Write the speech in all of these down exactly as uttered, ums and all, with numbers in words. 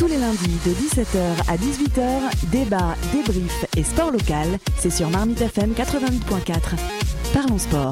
Tous les lundis de dix-sept heures à dix-huit heures, débat, débrief et sport local, c'est sur Marmite F M quatre-vingt-huit point quatre. Parlons sport.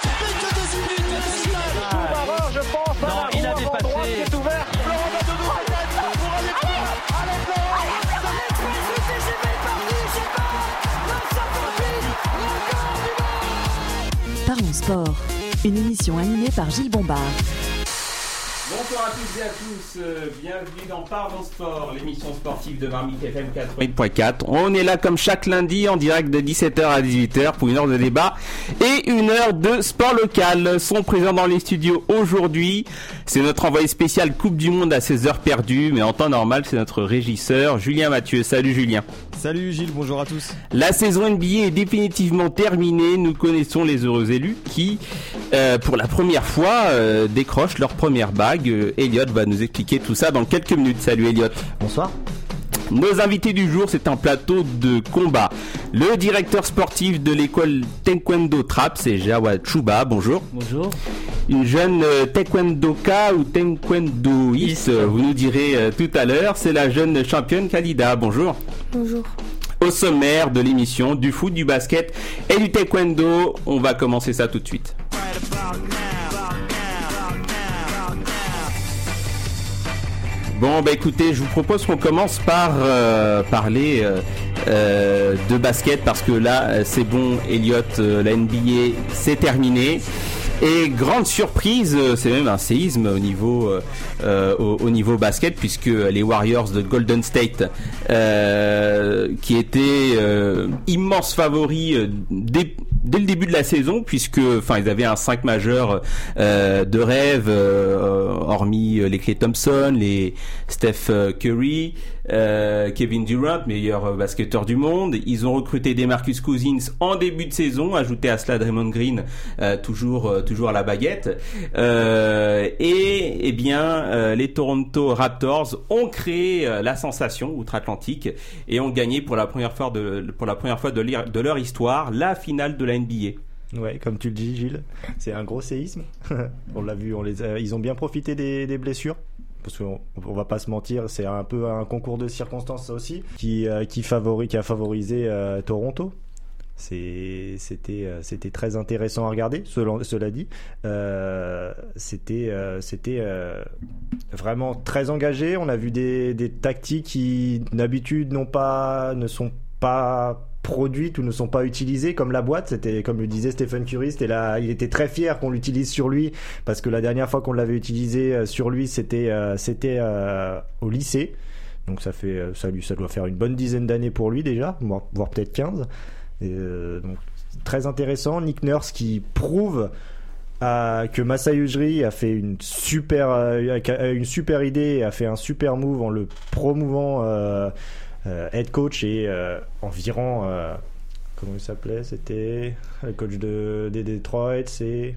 Je pense, non, il a dépassé. Qui est ouvert. Florent va de droite. Pour aller pour. Allez, Florent. L'express du T G V est parti. Je sais pas. neuf cent trente-huit. Record du monde. Parlons sport. Une émission animée par Gilles Bombard. Bonsoir à toutes et à tous, euh, bienvenue dans Parlons Sport, l'émission sportive de Marmite F M quatre-vingt-huit point quatre. On est là comme chaque lundi en direct de dix-sept heures à dix-huit heures pour une heure de débat et une heure de sport local. Son présent dans les studios aujourd'hui, c'est notre envoyé spécial Coupe du Monde à seize heures perdues, mais en temps normal c'est notre régisseur Julien Mathieu. Salut Julien. Salut Gilles, bonjour à tous. La saison N B A est définitivement terminée, nous connaissons les heureux élus qui, euh, pour la première fois, euh, décrochent leur première bague. Elliot va nous expliquer tout ça dans quelques minutes. Salut Elliot. Bonsoir. Nos invités du jour, c'est un plateau de combat. Le directeur sportif de l'école Taekwondo Trap, c'est Jawad Chouba. Bonjour. Bonjour. Une jeune euh, taekwondoka ou taekwondoïste, euh, vous nous direz euh, tout à l'heure, c'est la jeune championne Khalida. Bonjour. Bonjour. Au sommaire de l'émission, du foot, du basket et du taekwondo, on va commencer ça tout de suite. Bon, bah écoutez, je vous propose qu'on commence par euh, parler euh, euh, de basket parce que là, c'est bon, Elliot, euh, la N B A, c'est terminé. Et grande surprise, c'est même un séisme au niveau euh, au, au niveau basket puisque les Warriors de Golden State, euh, qui étaient euh, immenses favoris euh, dès dès le début de la saison, puisque enfin ils avaient un cinq majeur euh, de rêve, euh, hormis les Klay Thompson, les Steph Curry, euh, Kevin Durant, meilleur basketteur du monde. Ils ont recruté DeMarcus Cousins en début de saison, ajouté à cela Draymond Green, euh, toujours euh, toujours à la baguette. Euh, et eh bien euh, les Toronto Raptors ont créé euh, la sensation outre-Atlantique et ont gagné pour la première fois de pour la première fois de, de leur histoire la finale de la N B A. Ouais, comme tu le dis Gilles, c'est un gros séisme. On l'a vu, on les a, ils ont bien profité des, des blessures. Parce qu'on on va pas se mentir, c'est un peu un concours de circonstances ça aussi qui euh, qui favori qui a favorisé euh, Toronto. C'est c'était euh, c'était très intéressant à regarder. Cela, cela dit, euh, c'était euh, c'était euh, vraiment très engagé. On a vu des des tactiques qui d'habitude n'ont pas ne sont pas produites ou ne sont pas utilisées, comme la boîte. C'était, comme le disait Stephen Curry, c'était là, il était très fier qu'on l'utilise sur lui parce que la dernière fois qu'on l'avait utilisé sur lui, c'était euh, c'était euh, au lycée. Donc ça fait ça lui ça doit faire une bonne dizaine d'années pour lui déjà, voire, voire peut-être quinze. Et euh, donc très intéressant. Nick Nurse qui prouve euh, que Masai Ujiri a fait une super euh, une super idée et a fait un super move en le promouvant euh, Euh, head coach et euh, environ euh, comment il s'appelait, c'était le coach de des Detroit, c'est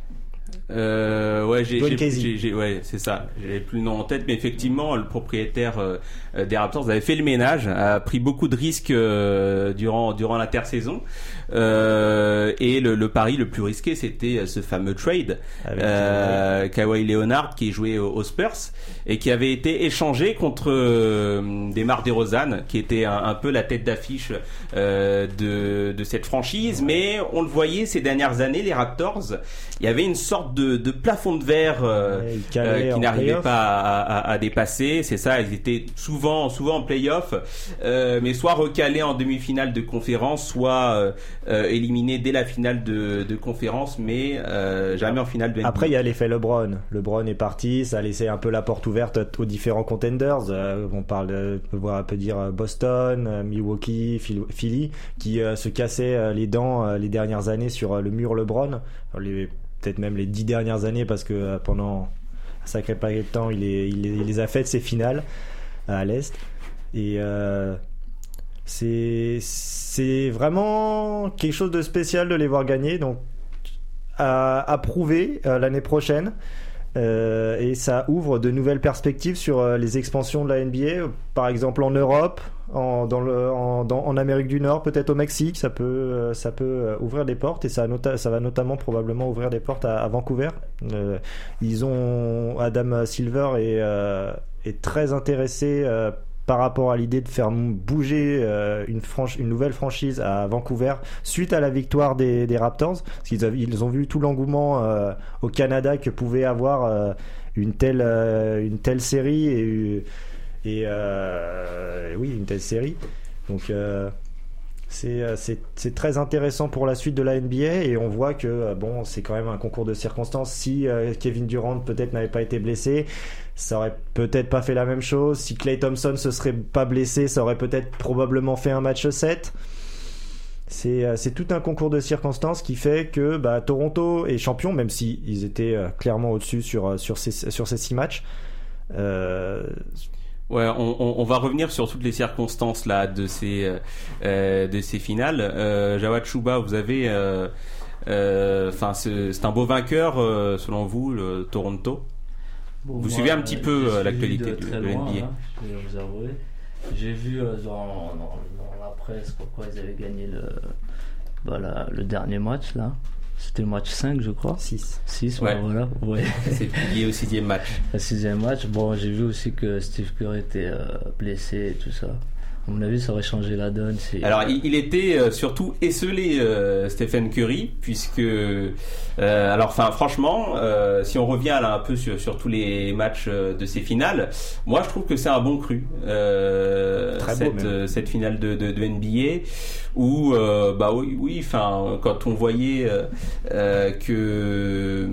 Euh, ouais, j'ai, Dwayne j'ai, Casey. j'ai, j'ai, ouais, c'est ça. J'avais plus le nom en tête, mais effectivement, le propriétaire euh, des Raptors avait fait le ménage, a pris beaucoup de risques euh, durant durant l'intersaison. Euh, et le, le pari le plus risqué, c'était ce fameux trade avec euh, Kawhi Leonard qui jouait aux, aux Spurs et qui avait été échangé contre euh, DeMar DeRozan, qui était un, un peu la tête d'affiche euh, de de cette franchise. Mais on le voyait ces dernières années, les Raptors, il y avait une sorte de, de plafond de verre euh, ouais, euh, qui n'arrivait pas à, à, à dépasser. C'est ça, ils étaient souvent, souvent en play-off, euh, mais soit recalés en demi-finale de conférence, soit euh, euh, éliminés dès la finale de, de conférence, mais euh, jamais en finale de N B A. Après, il y a l'effet LeBron. LeBron est parti, ça a laissé un peu la porte ouverte aux différents contenders. Euh, on parle, de, on peut, voir, on peut dire Boston, Milwaukee, Philly, qui euh, se cassaient euh, les dents euh, les dernières années sur euh, le mur LeBron. Enfin, les peut-être même les dix dernières années parce que euh, pendant un sacré paquet de temps il, est, il, est, il les a faites ces finales à l'Est et euh, c'est, c'est vraiment quelque chose de spécial de les voir gagner, donc à, à prouver euh, l'année prochaine. Euh, et ça ouvre de nouvelles perspectives sur euh, les expansions de la N B A, par exemple en Europe, en, dans le, en, dans, en Amérique du Nord, peut-être au Mexique. Ça peut, euh, ça peut euh, ouvrir des portes, et ça, nota- ça va notamment probablement ouvrir des portes à, à Vancouver. Euh, ils ont Adam Silver et, euh, est très intéressé euh, par rapport à l'idée de faire bouger euh, une, franch- une nouvelle franchise à Vancouver suite à la victoire des, des Raptors, parce qu'ils avaient, ils ont vu tout l'engouement euh, au Canada que pouvait avoir euh, une telle euh, une telle série et, et euh, oui une telle série. Donc euh, c'est, c'est c'est très intéressant pour la suite de la N B A et on voit que bon c'est quand même un concours de circonstances. Si euh, Kevin Durant peut-être n'avait pas été blessé, ça aurait peut-être pas fait la même chose. Si Klay Thompson se serait pas blessé, ça aurait peut-être probablement fait un match sept. C'est, c'est tout un concours de circonstances qui fait que bah, Toronto est champion, même si ils étaient euh, clairement au-dessus sur, sur, ces, sur ces six matchs. Euh... Ouais, on, on, on va revenir sur toutes les circonstances là de ces euh, de ces finales. Euh, Jawad Chouba, vous avez, enfin, euh, euh, c'est, c'est un beau vainqueur euh, selon vous, le Toronto. Bon, vous moi, suivez un petit peu euh, l'actualité de, de, très de loin, N B A. Hein, je vais vous avouer. J'ai vu euh, dans, dans, dans la presse pourquoi ils avaient gagné le, bah, la, le dernier match là. C'était le match cinq, je crois. six. six, ouais. Ouais, voilà. Ouais. C'est lié au sixième match. Le sixième match. Bon, j'ai vu aussi que Steve Kerr était euh, blessé et tout ça. À mon avis, ça aurait changé la donne. C'est... Alors, il, il était euh, surtout esselé, euh, Stephen Curry, puisque, euh, alors, enfin, franchement, euh, si on revient là un peu sur, sur tous les matchs euh, de ces finales, moi, je trouve que c'est un bon cru. Euh, Très cette, beau, euh, cette finale de, de, de N B A, où, euh, bah oui, oui, enfin, quand on voyait euh, euh, que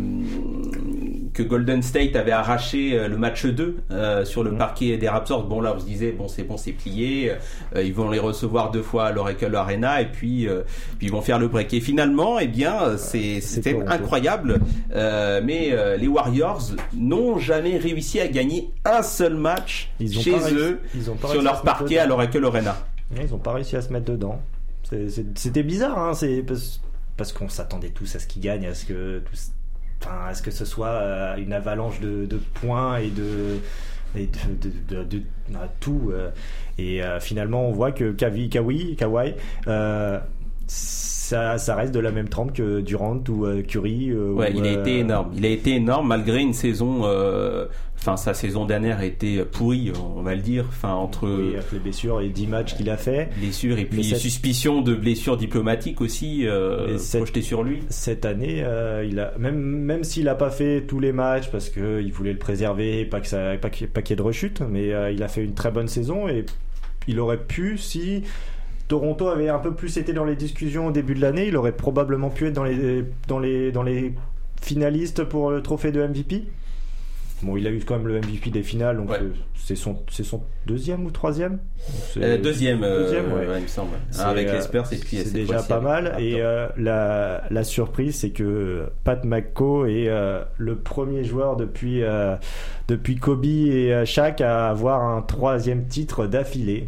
que Golden State avait arraché le match deux euh, sur le mmh. parquet des Raptors, bon là, on se disait, bon, c'est bon, c'est plié. Euh, ils vont les recevoir deux fois à l'Oracle Arena et puis, euh, puis ils vont faire le break. Et finalement, eh bien, c'est, c'était c'est incroyable. Euh, mais euh, les Warriors n'ont jamais réussi à gagner un seul match chez eux sur leur parquet à l'Oracle Arena. Ils n'ont pas réussi à se mettre dedans. C'est, c'est, c'était bizarre, hein, c'est parce, parce qu'on s'attendait tous à ce qu'ils gagnent, à ce que, tous, enfin, à ce que ce soit euh, une avalanche de, de points et de. et de, de, de, de, de tout euh, et euh, finalement on voit que Kawi, Kawi, Kawhi euh, ça, ça reste de la même trempe que Durant ou euh, Curry euh, ouais, ou, il a euh... été énorme il a été énorme malgré une saison euh, enfin sa saison dernière a été pourrie, on va le dire, enfin entre oui, avec les blessures et dix matchs qu'il a fait, blessures et puis cette... suspicion de blessures diplomatiques aussi euh, projetées sur lui. Cette année, euh, il a même même s'il a pas fait tous les matchs parce que il voulait le préserver, pas que ça, pas qu'il, pas qu'il y ait de rechute, mais euh, il a fait une très bonne saison et il aurait pu, si Toronto avait un peu plus été dans les discussions au début de l'année, il aurait probablement pu être dans les dans les dans les finalistes pour le trophée de M V P. Bon, il a eu quand même le M V P des finales, donc ouais. euh, c'est son c'est son deuxième ou troisième. Euh, deuxième, deuxième, euh, ouais. ouais, il me semble. Ah, avec euh, les Spurs et puis c'est déjà pas mal. Et euh, la la surprise, c'est que Pat McCaw est euh, le premier joueur depuis euh, depuis Kobe et Shaq à avoir un troisième titre d'affilée.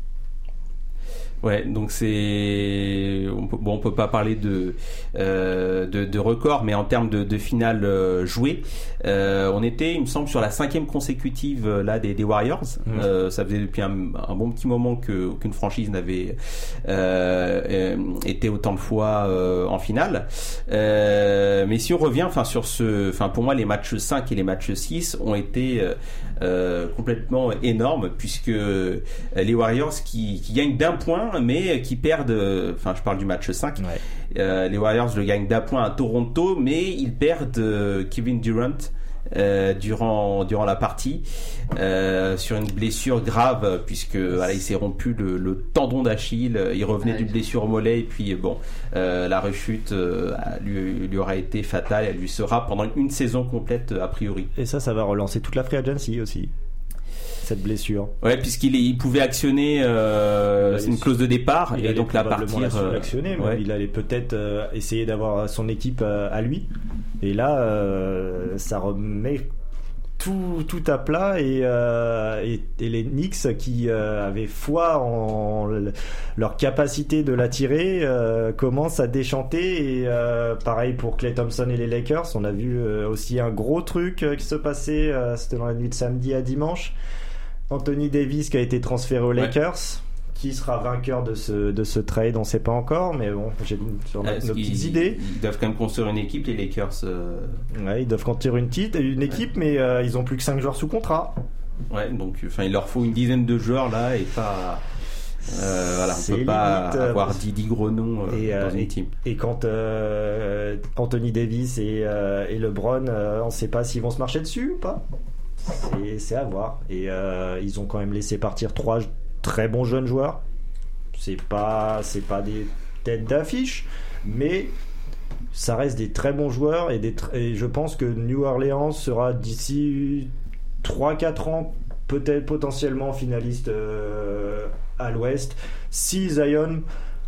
Ouais, donc c'est on peut, bon, on peut pas parler de euh, de, de record, mais en termes de, de finale euh, jouée, euh, on était, il me semble, sur la cinquième consécutive euh, là des, des Warriors. Mmh. Euh, ça faisait depuis un, un bon petit moment que aucune franchise n'avait euh, été autant de fois euh, en finale. Euh, mais si on revient, enfin sur ce, enfin pour moi les matchs cinq et les matchs six ont été euh, euh, complètement énormes puisque les Warriors qui, qui gagnent d'un point mais qui perdent, enfin je parle du match cinq, ouais. euh, les Warriors le gagnent d'un point à Toronto mais ils perdent euh, Kevin Durant euh, durant, durant la partie euh, sur une blessure grave puisque voilà, il s'est rompu le, le tendon d'Achille, il revenait ouais, d'une blessure au mollet et puis bon euh, la rechute euh, lui, lui aura été fatale, elle lui sera pendant une saison complète a priori. Et ça, ça va relancer toute la free agency aussi, cette blessure. Ouais, puisqu'il il pouvait actionner euh, c'est une clause de départ il et donc la partir euh, actionner, mais ouais. il allait peut-être euh, essayer d'avoir son équipe euh, à lui. Et là, euh, ça remet tout, tout à plat et, euh, et, et les Knicks qui euh, avaient foi en leur capacité de l'attirer euh, commencent à déchanter et euh, pareil pour Klay Thompson et les Lakers. On a vu euh, aussi un gros truc euh, qui se passait, euh, c'était dans la nuit de samedi à dimanche. Anthony Davis qui a été transféré aux Lakers. Ouais. Qui sera vainqueur de ce, de ce trade, on ne sait pas encore, mais bon, j'ai sur euh, nos petites idées. Ils doivent quand même construire une équipe, les Lakers. Euh... Ouais, ils doivent construire une, petite, une équipe, ouais. mais euh, ils ont plus que cinq joueurs sous contrat. Ouais, donc enfin il leur faut une dizaine de joueurs là et pas. Euh, voilà, on C'est peut pas limite, avoir euh, dix, dix gros noms euh, et, dans euh, une et, team. et quand euh, Anthony Davis et, euh, et LeBron, euh, on ne sait pas s'ils vont se marcher dessus ou pas. C'est, c'est à voir. Et euh, ils ont quand même laissé partir trois très bons jeunes joueurs. C'est pas, c'est pas des têtes d'affiche, mais ça reste des très bons joueurs et, des tr- et je pense que New Orleans sera d'ici trois quatre ans peut-être potentiellement finaliste euh, à l'Ouest si Zion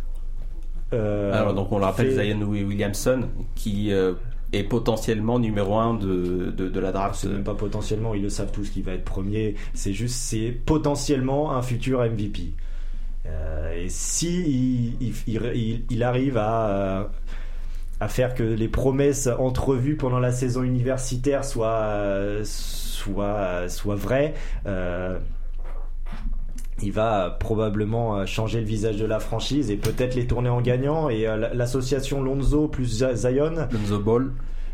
euh, Alors donc on le rappelle, fait... Zion Williamson qui euh, est potentiellement numéro un de, de, de la draft. C'est même pas potentiellement, ils le savent tous qu'il va être premier, c'est juste c'est potentiellement un futur M V P. Euh, et si il, il, il, il arrive à, à faire que les promesses entrevues pendant la saison universitaire soient, soient, soient vraies, euh, il va probablement changer le visage de la franchise et peut-être les tourner en gagnant. Et euh, l'association Lonzo plus Zion, Lonzo Ball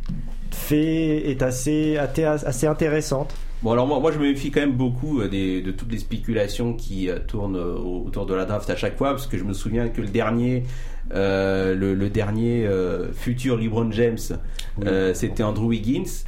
fait, est assez, assez intéressante. Bon alors moi, moi je me méfie quand même beaucoup des, de toutes les spéculations qui euh, tournent autour de la draft à chaque fois, parce que je me souviens que le dernier euh, le, le dernier euh, futur LeBron James oui. euh, c'était Andrew Wiggins.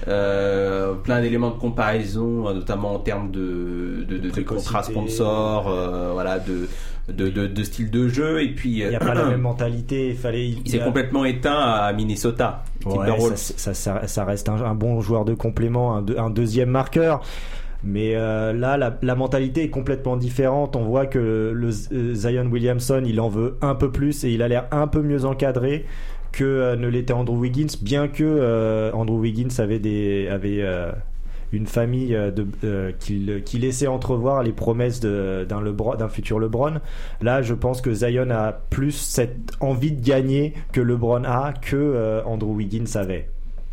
Euh, plein d'éléments de comparaison, notamment en termes de, de, de, de contrats sponsors, euh, voilà, de, de, de, de style de jeu. Et puis il n'y a pas la même mentalité. Il fallait. Il, il s'est a... complètement éteint à Minnesota. Ouais, ça, ça, ça reste un, un bon joueur de complément, un, de, un deuxième marqueur. Mais euh, là, la, la mentalité est complètement différente. On voit que le, le Zion Williamson, il en veut un peu plus et il a l'air un peu mieux encadré que euh, ne l'était Andrew Wiggins, bien que euh, Andrew Wiggins avait, des, avait euh, une famille euh, de, euh, qui, qui laissait entrevoir les promesses de, d'un, Lebron, d'un futur LeBron. Là, je pense que Zion a plus cette envie de gagner que LeBron a, que euh, Andrew Wiggins avait.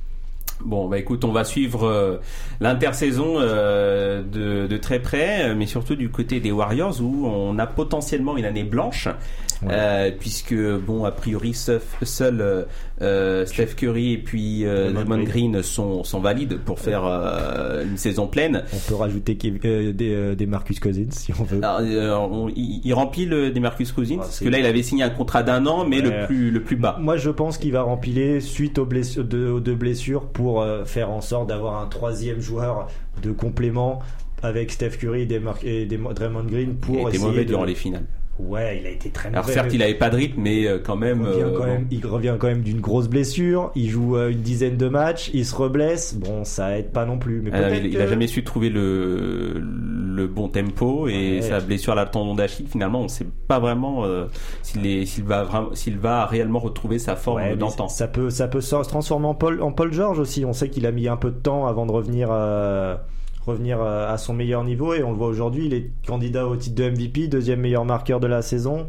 Bon, bah écoute, on va suivre euh, l'intersaison euh, de, de très près, mais surtout du côté des Warriors où on a potentiellement une année blanche. Ouais. Euh, puisque bon a priori seul, seul euh, Steph Curry et puis euh, Draymond Green sont, sont valides pour faire euh, une saison pleine. On peut rajouter euh, des, euh, des Marcus Cousins si on veut. Alors, euh, on, il, il remplit le des Marcus Cousins ah, parce que là il avait signé un contrat d'un an mais ouais. le plus le plus bas. Moi je pense qu'il va remplir suite aux blessures de, aux deux blessures pour euh, faire en sorte d'avoir un troisième joueur de complément avec Steph Curry et des, Mar- et des Draymond Green pour il était essayer mauvais de... durant les finales. Ouais, il a été très mauvais. Alors certes, il avait pas de rythme, mais quand même, il revient quand, euh, même, il revient quand même d'une grosse blessure. Il joue une dizaine de matchs, il se reblesse. Bon, ça aide pas non plus. Mais alors, peut-être il, que... il a jamais su trouver le le bon tempo et ouais. sa blessure à la tendon d'Achille. Finalement, on sait pas vraiment euh, s'il est s'il va vraiment s'il va réellement retrouver sa forme ouais, d'antan. Ça peut ça peut se transformer en Paul en Paul George aussi. On sait qu'il a mis un peu de temps avant de revenir. Euh... revenir à son meilleur niveau et on le voit aujourd'hui, il est candidat au titre de M V P, deuxième meilleur marqueur de la saison.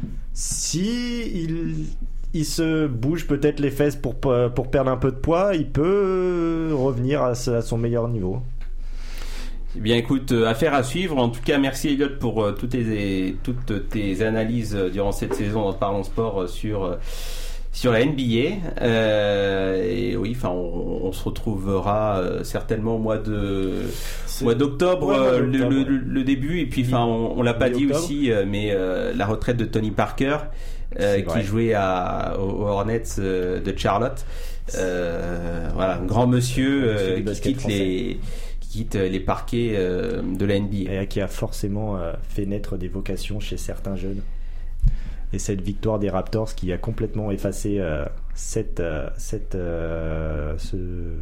Si il, il se bouge peut-être les fesses pour, pour perdre un peu de poids, il peut revenir à son meilleur niveau. Eh bien écoute, affaire à suivre. En tout cas, merci Elliot pour euh, toutes, tes, toutes tes analyses durant cette saison dans Parlons Sport sur... Euh, sur la N B A euh, et oui enfin on, on se retrouvera euh, certainement au mois de C'est... mois d'octobre, ouais, euh, le, le, le, le début et puis enfin on, on l'a pas dit aussi euh, mais euh, la retraite de Tony Parker euh, qui jouait à, aux Hornets euh, de Charlotte euh, voilà un grand monsieur euh, qui quitte français. les qui quitte les parquets euh, de la N B A et qui a forcément euh, fait naître des vocations chez certains jeunes. Et cette victoire des Raptors qui a complètement effacé euh, cette, euh, cette, euh, ce...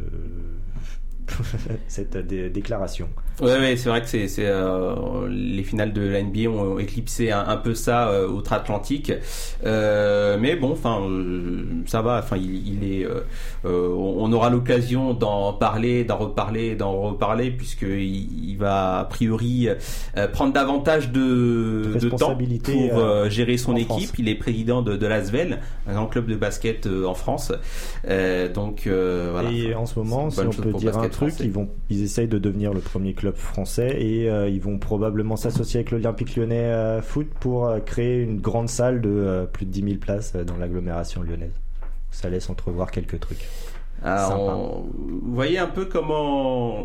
cette dé- déclaration. Ouais, ouais, c'est vrai que c'est, c'est euh, les finales de la N B A ont éclipsé un, un peu ça euh, outre-Atlantique. Euh, mais bon, enfin, euh, ça va. Enfin, il, il est. Euh, on aura l'occasion d'en parler, d'en reparler, d'en reparler, puisque il, il va a priori euh, prendre davantage de, de temps pour euh, gérer son équipe. France. Il est président de, de l'Asvel, un grand club de basket euh, en France. Euh, donc euh, voilà. Et en ce moment, si on peut dire un truc, ils vont, ils essayent de devenir le premier club français et euh, ils vont probablement s'associer avec l'Olympique Lyonnais euh, Foot pour euh, créer une grande salle de euh, plus de dix mille places euh, dans l'agglomération lyonnaise. Ça laisse entrevoir quelques trucs. Alors, on, vous voyez un peu comment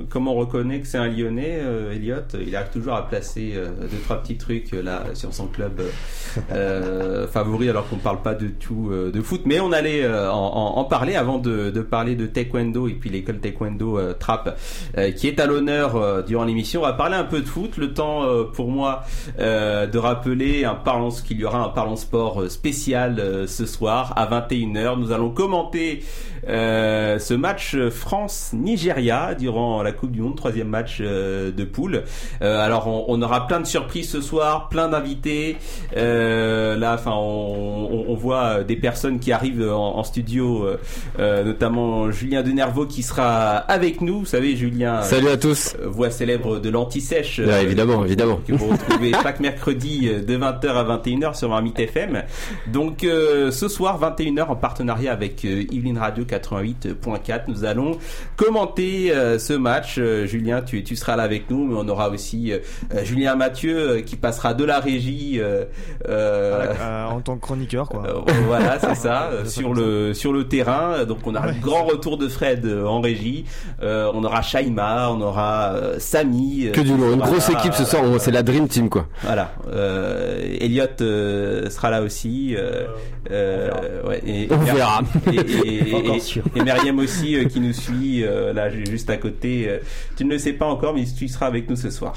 comment on reconnaît que c'est un Lyonnais, euh, Elliot? Il arrive toujours à placer euh, deux trois petits trucs euh, là sur son club euh, favori, alors qu'on parle pas de tout euh, de foot, mais on allait euh, en, en, en parler avant de, de parler de taekwondo et puis l'école taekwondo euh, Trappes euh, qui est à l'honneur euh, durant l'émission. On va parler un peu de foot, le temps euh, pour moi euh, de rappeler un parlons qu'il y aura un parlons sport euh, spécial euh, ce soir à vingt et une heures. Nous allons commenter euh, ce match France-Nigeria durant la Coupe du Monde, troisième match euh, de poule. Euh, alors on, on aura plein de surprises ce soir, plein d'invités. Euh, là, enfin, on, on, on voit des personnes qui arrivent en, en studio, euh, notamment Julien Denervaux qui sera avec nous. Vous savez, Julien. Salut à tous. Euh, voix célèbre de l'Anti-Sèche. Ouais, évidemment, euh, évidemment. Que vous retrouvez chaque mercredi de vingt heures à vingt et une heures sur Marmite F M. Donc euh, ce soir vingt et une heures en partenariat avec euh, Yveline Radio quatre-vingt-huit point quatre, nous allons commenter euh, ce match. Euh, Julien, tu, tu seras là avec nous, mais on aura aussi euh, Julien Mathieu euh, qui passera de la régie euh, euh, euh, en tant que chroniqueur, quoi. Euh, voilà, c'est ça, euh, sur le sur le terrain. Donc on aura ouais, le grand retour de Fred euh, en régie. Euh, on aura Shaima, on aura euh, Samy. Que du lourd, une voilà, grosse équipe ce soir. Euh, c'est la Dream Team, quoi. Voilà. Euh, Elliot euh, sera là aussi. Euh, euh, ouais, et, on verra. Et, et, et, et, et Myriam aussi euh, qui nous suit euh, là juste à côté. Euh, tu ne le sais pas encore, mais tu seras avec nous ce soir.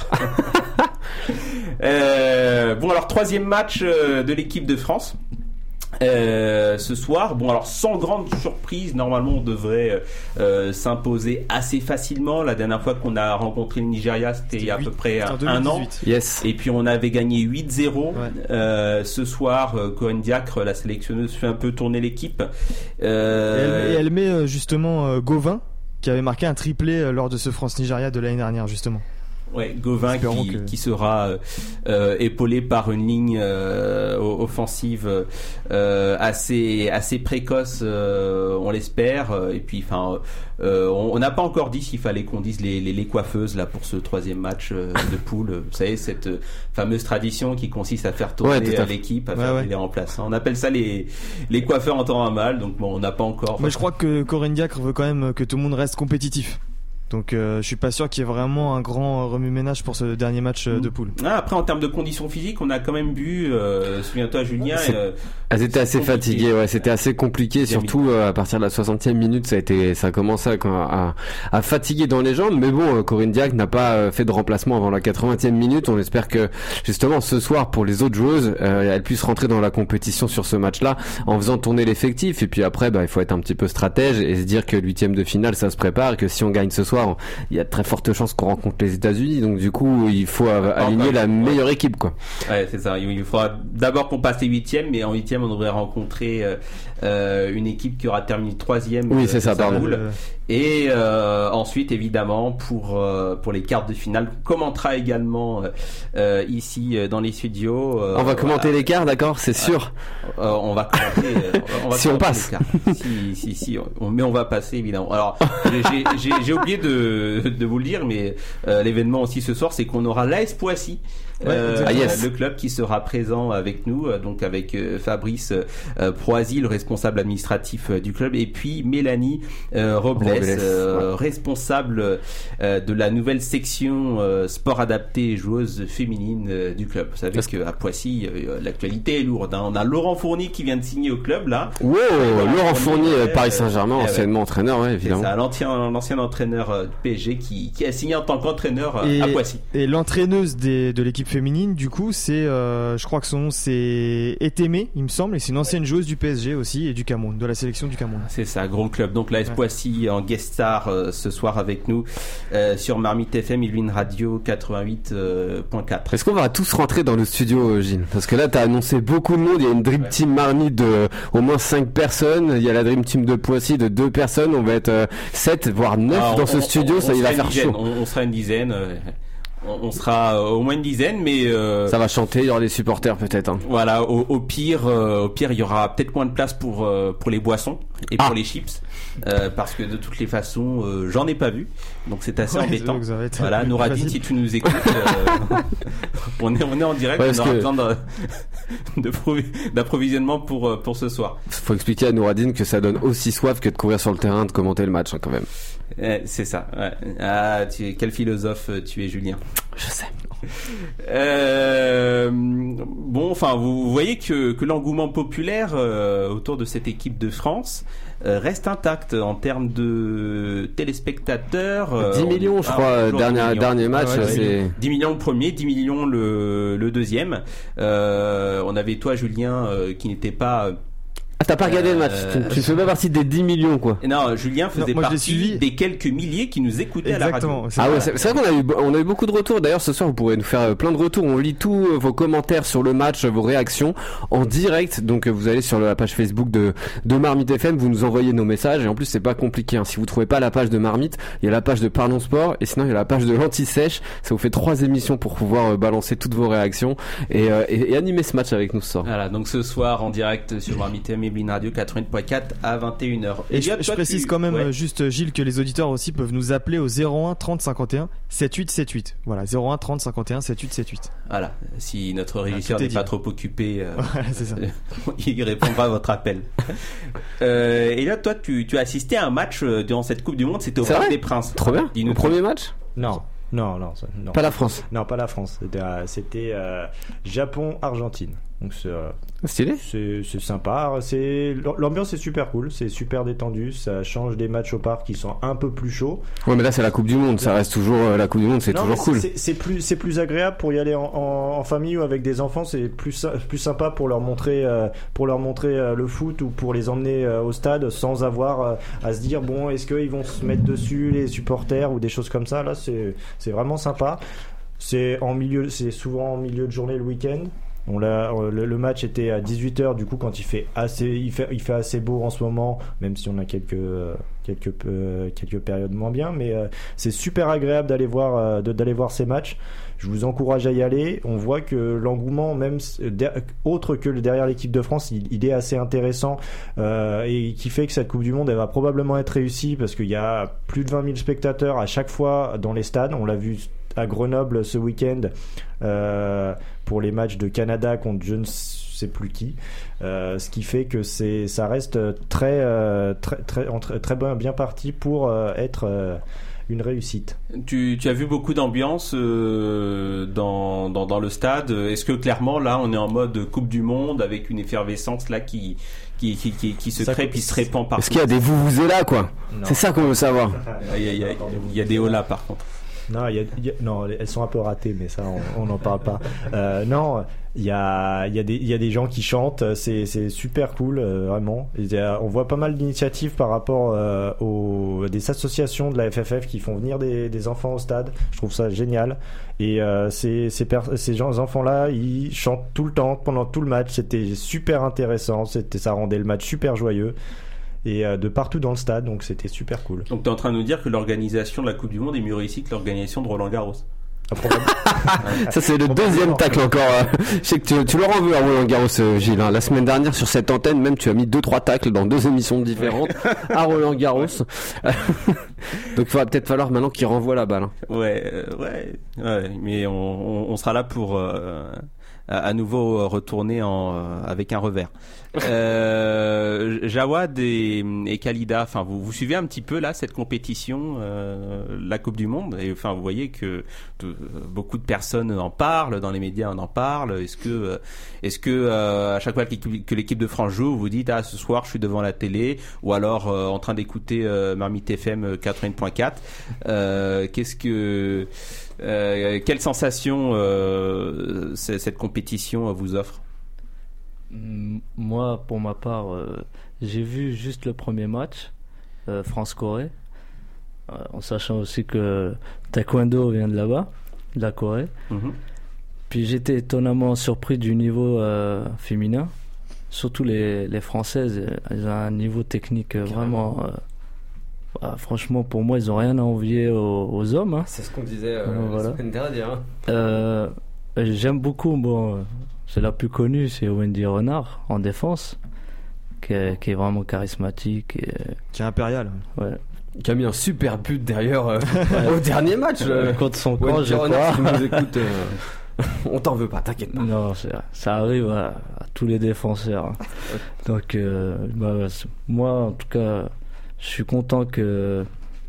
euh, bon alors troisième match euh, de l'équipe de France. Euh, ce soir, bon alors sans grande surprise, normalement on devrait euh, s'imposer assez facilement. La dernière fois qu'on a rencontré le Nigeria, c'était il y a à peu près un, un an. Yes. Et puis on avait gagné huit zéro. Ouais. Euh, ce soir, euh, Cohen Diacre, la sélectionneuse, fait un peu tourner l'équipe. Euh... Et, elle, et elle met justement euh, Gauvin, qui avait marqué un triplé lors de ce France-Nigeria de l'année dernière justement. Ouais, Gauvin qui, que... qui sera euh, épaulé par une ligne euh, offensive euh, assez assez précoce, euh, on l'espère. Et puis, enfin, euh, on n'a pas encore dit s'il fallait qu'on dise les, les les coiffeuses là pour ce troisième match euh, de poule. Vous savez, cette fameuse tradition qui consiste à faire tourner ouais, à l'équipe, à ouais, faire ouais. les remplaçants. On appelle ça les les coiffeurs en temps à mal. Donc bon, on n'a pas encore. Mais je crois que Corinne Diacre veut quand même que tout le monde reste compétitif. Donc euh, je suis pas sûr qu'il y ait vraiment un grand remue-ménage pour ce dernier match euh, de poule. Ah, après en termes de conditions physiques, on a quand même vu, euh, souviens-toi Julien, euh, elles étaient assez compliqué. fatiguées, ouais, c'était assez compliqué, surtout euh, à partir de la soixantième minute, ça a été, ça a commencé à, à, à fatiguer dans les jambes. Mais bon, euh, Corinne Diacre n'a pas euh, fait de remplacement avant la quatre-vingtième minute. On espère que justement ce soir, pour les autres joueuses, euh, elles puissent rentrer dans la compétition sur ce match-là en faisant tourner l'effectif. Et puis après, bah il faut être un petit peu stratège et se dire que l'huitième de finale, ça se prépare, et que si on gagne ce soir, il y a de très fortes chances qu'on rencontre les États-Unis, donc du coup il faut aligner enfin, la meilleure ouais. équipe, quoi. Ouais, c'est ça. Il faudra d'abord qu'on passe les huitièmes, mais en huitième on devrait rencontrer euh, une équipe qui aura terminé troisième. Oui, c'est ça, pardon. Et euh, ensuite, évidemment, pour euh, pour les quarts de finale, on commentera également euh, ici euh, dans les studios. Euh, on va commenter voilà. les quarts, d'accord, c'est euh, sûr. Euh, on va commenter. Euh, on va si commenter on passe. si, si, si. On, mais on va passer évidemment. Alors, j'ai, j'ai, j'ai oublié de de vous le dire, mais euh, l'événement aussi ce soir, c'est qu'on aura l'A S Poissy. Euh, ouais, ah yes. Le club qui sera présent avec nous, euh, donc avec euh, Fabrice euh, Proisy, le responsable administratif euh, du club, et puis Mélanie euh, Robles, Robles euh, ouais. responsable euh, de la nouvelle section euh, sport adapté et joueuse féminine euh, du club. Vous savez Parce... qu'à Poissy, euh, l'actualité est lourde. Hein. On a Laurent Fournier qui vient de signer au club là. Wow, Laurent, Laurent Fournier, Fournier euh, Paris Saint-Germain, euh, anciennement ouais. entraîneur, ouais, évidemment. C'est ça, l'ancien, l'ancien entraîneur euh, P S G qui, qui a signé en tant qu'entraîneur euh, et, à Poissy. Et l'entraîneuse des, de l'équipe féminine, du coup, c'est, euh, je crois que son nom c'est Etémé, il me semble, et c'est une ancienne joueuse du P S G aussi et du Cameroun, de la sélection du Cameroun. C'est ça, gros club. Donc l'A S ouais. Poissy en guest star euh, ce soir avec nous euh, sur Marmite F M, Yveline Radio quatre-vingt-huit point quatre. Est-ce qu'on va tous rentrer dans le studio, Gilles? Parce que là, t'as annoncé beaucoup de monde. Il y a une Dream ouais. Team Marmite de euh, au moins cinq personnes. Il y a la Dream Team de Poissy de deux personnes. On va être euh, sept voire neuf ah, dans on, ce studio. On, on, ça, il va faire dizaine. chaud. On, on sera une dizaine. Euh... On sera euh, au moins une dizaine, mais euh, ça va chanter. Il y aura des supporters peut-être. Hein. Voilà, au, au pire, euh, au pire, il y aura peut-être moins de place pour euh, pour les boissons et ah. pour les chips, euh, parce que de toutes les façons, euh, j'en ai pas vu, donc c'est assez ouais, embêtant. Voilà, Nouradine, si tu nous écoutes, euh, on est on est en direct, ouais, on aura que... besoin de, de d'approvisionnement pour pour ce soir. Faut expliquer à Nouradine que ça donne aussi soif que de courir sur le terrain, de commenter le match hein, quand même. Eh, c'est ça. Ouais. Ah, tu es, quel philosophe tu es, Julien. Je sais. Euh, bon, enfin, vous, vous voyez que, que l'engouement populaire euh, autour de cette équipe de France euh, reste intact en termes de téléspectateurs. Euh, dix millions, je ah, crois, dernier, millions. dernier match. Ah ouais, c'est... dix millions le premier, dix millions le, le deuxième. Euh, on avait toi, Julien, euh, qui n'était pas... Ah, t'as pas regardé euh, le match, tu, tu fais pas partie des dix millions, quoi. Non, Julien faisait Non, moi, je l'ai partie suivi. des quelques milliers qui nous écoutaient Exactement. à la radio. C'est Ah vrai. ouais, c'est, c'est vrai qu'on a eu, on a eu beaucoup de retours. D'ailleurs, ce soir, vous pourrez nous faire euh, plein de retours. On lit tous euh, vos commentaires sur le match, vos réactions en direct. Donc, euh, vous allez sur la page Facebook de, de Marmite F M, vous nous envoyez nos messages. Et en plus, c'est pas compliqué, hein. Si vous trouvez pas la page de Marmite, il y a la page de Parlons Sport. Et sinon, il y a la page de l'Anti-Sèche. Ça vous fait trois émissions pour pouvoir euh, balancer toutes vos réactions et, euh, et, et animer ce match avec nous ce soir. Voilà, donc ce soir en direct sur Marmite F M et Blin Radio quatre-vingts point quatre à vingt et une heures. Et je, Elliot, je toi, précise tu- quand même ouais. euh, juste Gilles que les auditeurs aussi peuvent nous appeler au zéro un trente cinquante et un soixante-dix-huit soixante-dix-huit. Voilà, zéro un trente cinquante et un soixante-dix-huit soixante-dix-huit. Voilà, si notre régisseur tout est n'est pas dit. trop occupé, euh, Voilà, c'est ça. il répondra à votre appel. Euh, et là, toi, tu, tu as assisté à un match euh, durant cette Coupe du Monde, c'était au C'est Parc vrai des Princes. Trop bien. Dis-nous Le premier match? Non, non, non, ça- non. Pas la France. Non, pas la France. C'était, euh, c'était euh, Japon-Argentine. Donc c'est, euh, Stylé. c'est, c'est sympa. C'est, l'ambiance est super cool. C'est super détendu. Ça change des matchs au parc qui sont un peu plus chauds. Ouais, mais là, c'est la Coupe du Monde. Ça reste toujours, euh, la Coupe du Monde, c'est Non, toujours mais cool. C'est, c'est plus, c'est plus agréable pour y aller en, en, en famille ou avec des enfants. C'est plus, sy- plus sympa pour leur montrer, euh, pour leur montrer euh, le foot ou pour les emmener euh, au stade sans avoir euh, à se dire bon, est-ce qu'ils vont se mettre dessus les supporters ou des choses comme ça. Là, c'est, c'est vraiment sympa. C'est en milieu, c'est souvent en milieu de journée le week-end. On l'a, le, le match était à dix-huit heures du coup quand il fait assez, il fait, il fait assez beau en ce moment, même si on a quelques, euh, quelques, euh, quelques périodes moins bien, mais euh, c'est super agréable d'aller voir, euh, de, d'aller voir ces matchs. Je vous encourage à y aller. On voit que l'engouement, même der- autre que le derrière l'équipe de France, il, il est assez intéressant euh, et qui fait que cette Coupe du Monde, elle va probablement être réussie parce qu'il y a plus de vingt mille spectateurs à chaque fois dans les stades. On l'a vu à Grenoble ce week-end euh, pour les matchs de Canada contre je ne sais plus qui, euh, ce qui fait que c'est, ça reste très, euh, très, très, très, très bien, bien parti pour euh, être euh, une réussite. Tu, tu as vu beaucoup d'ambiance euh, dans, dans, dans le stade. Est-ce que clairement là on est en mode Coupe du Monde avec une effervescence là qui, qui, qui, qui, qui se Ça crée coûte- puis se répand partout? Est-ce qu'il y a des vous-vous-là, quoi? Non. C'est ça qu'on veut savoir. Il y a, il y a, il y a des holas par contre. Non, il y a, il y a- non, elles sont un peu ratées, mais ça, on n'en parle pas. Euh, non, il y a, il y, a des, il y a des gens qui chantent, c'est, c'est super cool, euh, vraiment. Il y a- on voit pas mal d'initiatives par rapport euh, aux des associations de la F F F qui font venir des, des enfants au stade. Je trouve ça génial. Et euh, ces, ces, per- ces gens, ces enfants-là, ils chantent tout le temps, pendant tout le match. C'était super intéressant, c'était, ça rendait le match super joyeux. Et euh, de partout dans le stade, donc c'était super cool. Donc tu es en train de nous dire que l'organisation de la Coupe du Monde est mieux réussie que l'organisation de Roland Garros. Ça, c'est le deuxième tacle encore. euh. Je sais que tu, tu leur en veux à Roland Garros, euh, Gilles. hein. La semaine dernière, sur cette antenne, même, tu as mis deux, trois tacles dans deux émissions différentes à Roland Garros. Donc, il va peut-être falloir maintenant qu'il renvoie la balle. hein. Ouais, euh, ouais, ouais, mais on, on, on sera là pour euh, à, à nouveau retourner en, euh, avec un revers. Euh, Jawad et, et Khalida, enfin, vous, vous suivez un petit peu là cette compétition, euh, la Coupe du Monde, et enfin, vous voyez que de, beaucoup de personnes en parlent, dans les médias on en parle. Est-ce que, euh, est-ce que euh, à chaque fois que l'équipe, que l'équipe de France joue, vous dites ah ce soir je suis devant la télé, ou alors euh, en train d'écouter euh, Marmite F M quatre-vingts point quatre. Euh, qu'est-ce que, euh, quelle sensation euh, c- cette compétition vous offre? Mm, Moi, pour ma part, euh, j'ai vu juste le premier match, euh, France-Corée, euh, en sachant aussi que Taekwondo vient de là-bas, de la Corée. Mhm. Puis j'étais étonnamment surpris du niveau euh, féminin. Surtout les, les Françaises, elles ont un niveau technique euh, vraiment... euh, bah, franchement, pour moi, ils n'ont rien à envier aux, aux hommes. hein. C'est ce qu'on disait euh, la Voilà. semaine dernière. Euh, j'aime beaucoup, bon, c'est la plus connue, c'est Wendy Renard en défense, qui est, qui est vraiment charismatique. Et, Qui est impérial. ouais. Qui a mis un super but derrière euh, au dernier match. euh. Contre son Ouais, camp, je Renard, crois. si tu nous écoutes, euh, on t'en veut pas, t'inquiète pas. Non, c'est- ça arrive à, à tous les défenseurs. hein. Donc, euh, bah, c'est- moi, en tout cas, je suis content que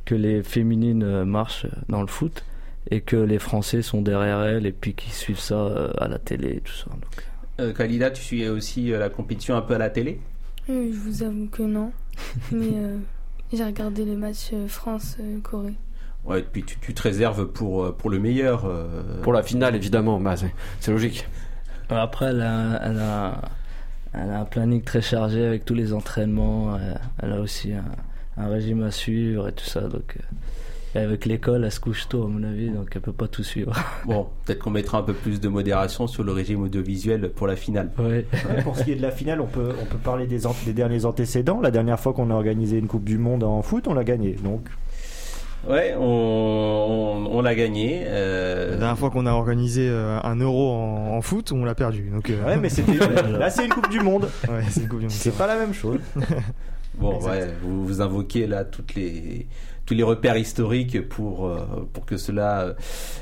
que les féminines marchent dans le foot et que les Français sont derrière elles et puis qu'ils suivent ça à la télé et tout ça. Donc. Euh, Khalida, tu suis aussi la compétition un peu à la télé ? euh, Je vous avoue que non, mais euh, j'ai regardé le match France-Corée. Ouais, puis tu, tu te réserves pour, pour le meilleur. Euh... Pour la finale, évidemment, bah, c'est, c'est logique. Après, elle a, elle, a, elle a un planning très chargé avec tous les entraînements. Elle a aussi un, un régime à suivre et tout ça. Donc, et avec l'école, elle se couche tôt, à mon avis, donc elle peut pas tout suivre. Bon, peut-être qu'on mettra un peu plus de modération sur le régime audiovisuel pour la finale. Ouais. Ouais, pour ce qui est de la finale, on peut, on peut parler des, an- des derniers antécédents. La dernière fois qu'on a organisé une Coupe du Monde en foot, on l'a gagnée. Donc. Ouais, on, on, on l'a gagné. Euh... La dernière fois qu'on a organisé euh, un euro en, en foot, on l'a perdu. Donc, euh... Ouais, mais c'était là, c'est une Coupe du Monde. Ouais, c'est une Coupe du Monde. C'est, c'est pas la même chose. Bon, exact. Ouais, vous, vous invoquez là toutes les tous les repères historiques pour euh, pour que cela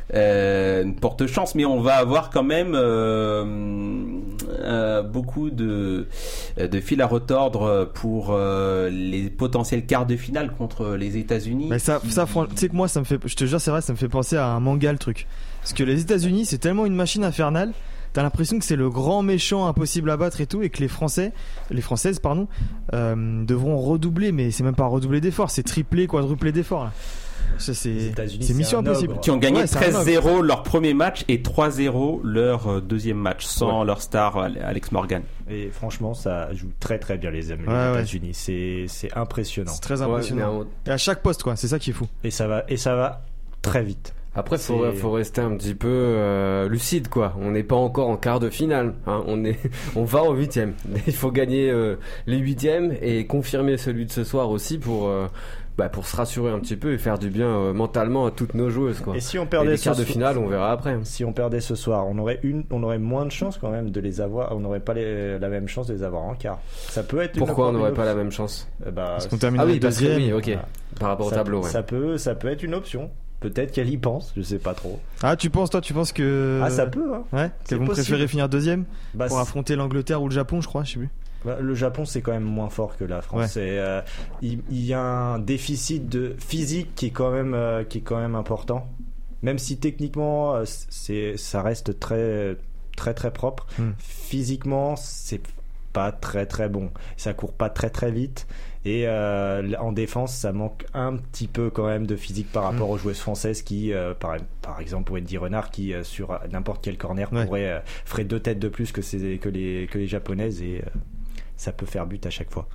euh, porte chance, mais on va avoir quand même euh, euh, beaucoup de de fil à retordre pour euh, les potentiels quarts de finale contre les États-Unis. Mais ça, ça, tu sais que moi, ça me fait, je te jure, c'est vrai, ça me fait penser à un manga le truc. Parce que les États-Unis, c'est tellement une machine infernale. T'as l'impression que c'est le grand méchant impossible à battre et tout, et que les Français, les Françaises, pardon, euh, devront redoubler, mais c'est même pas redoubler d'efforts, c'est tripler, quadrupler d'efforts. Là. Ça, c'est, c'est mission impossible. Qui ont gagné ouais, treize zéro leur premier match et trois zéro leur deuxième match sans ouais. leur star Alex Morgan. Et franchement, ça joue très très bien les, les ouais, États-Unis. Ouais. C'est, c'est impressionnant. C'est très impressionnant. Ouais, et à chaque poste, quoi. C'est ça qui est fou. Et ça va, et ça va très vite. Après, il faut, faut rester un petit peu euh, lucide, quoi. On n'est pas encore en quart de finale. Hein. On, est, on va en huitième. Il faut gagner euh, les huitièmes et confirmer celui de ce soir aussi pour, euh, bah, pour se rassurer un petit peu et faire du bien euh, mentalement à toutes nos joueuses, quoi. Et si on perdait et les quarts ce de finale, on verra après. Si on perdait ce soir, on aurait, une, on aurait moins de chances quand même de les avoir. On n'aurait pas les, la même chance de les avoir en quart. Ça peut être. Pourquoi on n'aurait pas la même chance euh, bah, Parce qu'on termine ah le oui, deuxième. Oui, ok. Voilà. Par rapport ça, au tableau, ouais. Ça peut, ça peut être une option. Peut-être qu'elle y pense, je sais pas trop. Ah, tu penses, toi, tu penses que. Ah, ça peut, hein. Ouais, qu'elles vont préférer finir deuxième bah, pour c'est... affronter l'Angleterre ou le Japon, je crois, je sais plus. Bah, le Japon, c'est quand même moins fort que la France. Ouais. Et, euh, il, il y a un déficit de physique qui est quand même, euh, qui est quand même important. Même si techniquement, euh, c'est, ça reste très, très, très propre. Mm. Physiquement, c'est pas très, très bon. Ça court pas très, très vite. Et euh, en défense, ça manque un petit peu quand même de physique par rapport mmh. aux joueuses françaises qui, euh, par, par exemple, Wendy Renard, qui euh, sur n'importe quel corner ouais. pourrait euh, ferait deux têtes de plus que, ces, que les que les japonaises et euh, ça peut faire but à chaque fois.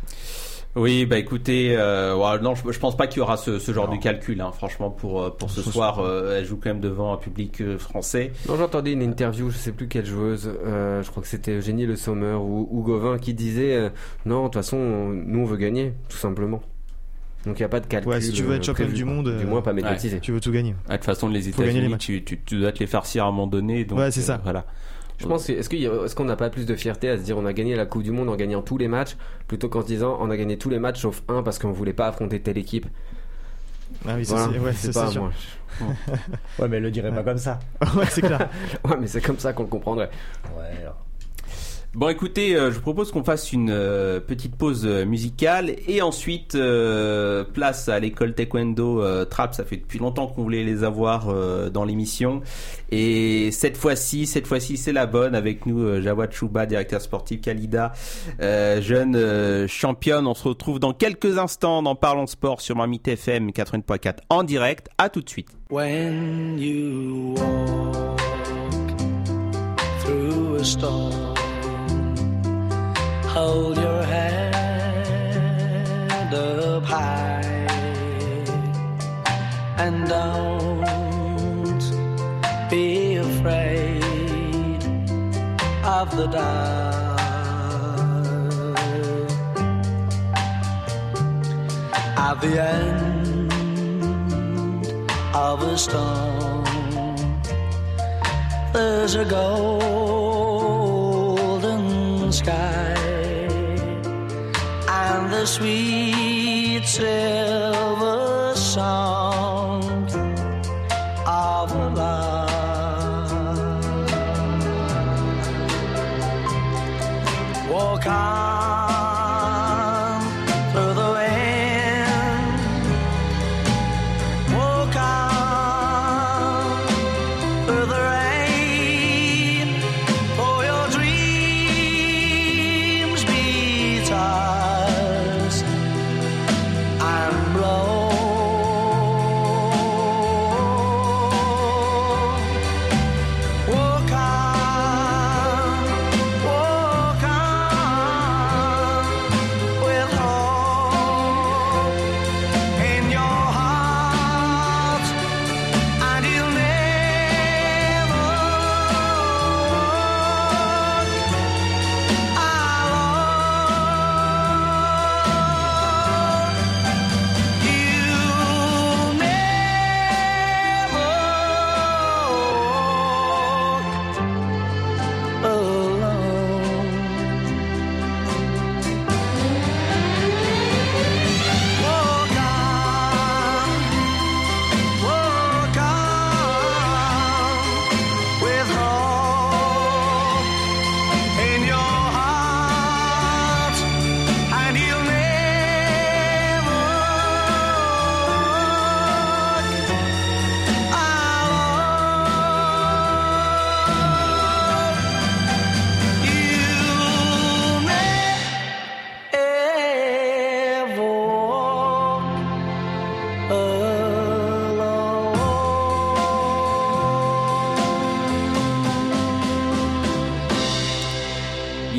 Oui, bah écoutez, euh, ouais, non, je, je pense pas qu'il y aura ce, ce genre non. de calcul, hein, franchement, pour pour ce soir. Euh, elle joue quand même devant un public euh, français. Non, j'entendais une interview, je sais plus quelle joueuse, euh, je crois que c'était Eugénie Le Sommer ou, ou Gauvin qui disait euh, non, de toute façon, on, nous on veut gagner, tout simplement. Donc il y a pas de calcul. Ouais, si tu veux être championne du monde, du moins pas médiatisé. Ouais, tu veux tout gagner. Ah, de toute façon, les États-Unis, tu, tu, tu dois te les farcir à un moment donné. Donc, ouais, c'est ça. Euh, voilà. Je pense que, est-ce, qu'il y a, est-ce qu'on n'a pas plus de fierté à se dire on a gagné la Coupe du Monde en gagnant tous les matchs plutôt qu'en se disant on a gagné tous les matchs sauf un parce qu'on voulait pas affronter telle équipe. Ah oui, ça voilà, c'est, ouais, c'est, pas c'est sûr. Moi. Ouais, mais elle le dirait ouais. pas comme ça. Ouais, c'est clair. Ouais, mais c'est comme ça qu'on le comprendrait. Ouais. Alors. Bon, écoutez, euh, je vous propose qu'on fasse une euh, petite pause euh, musicale et ensuite euh, place à l'école taekwondo euh, Trap. Ça fait depuis longtemps qu'on voulait les avoir euh, dans l'émission et cette fois-ci, cette fois-ci, c'est la bonne avec nous euh, Jawad Chouba, directeur sportif, Khalida, euh, jeune euh, championne. On se retrouve dans quelques instants dans Parlons Sport sur Marmite F M quatre-vingts point quatre en direct. À tout de suite. When you walk through a storm, hold your head up high and don't be afraid of the dark. At the end of a storm, there's a golden sky and the sweet silver sound of love. Walk on through the wind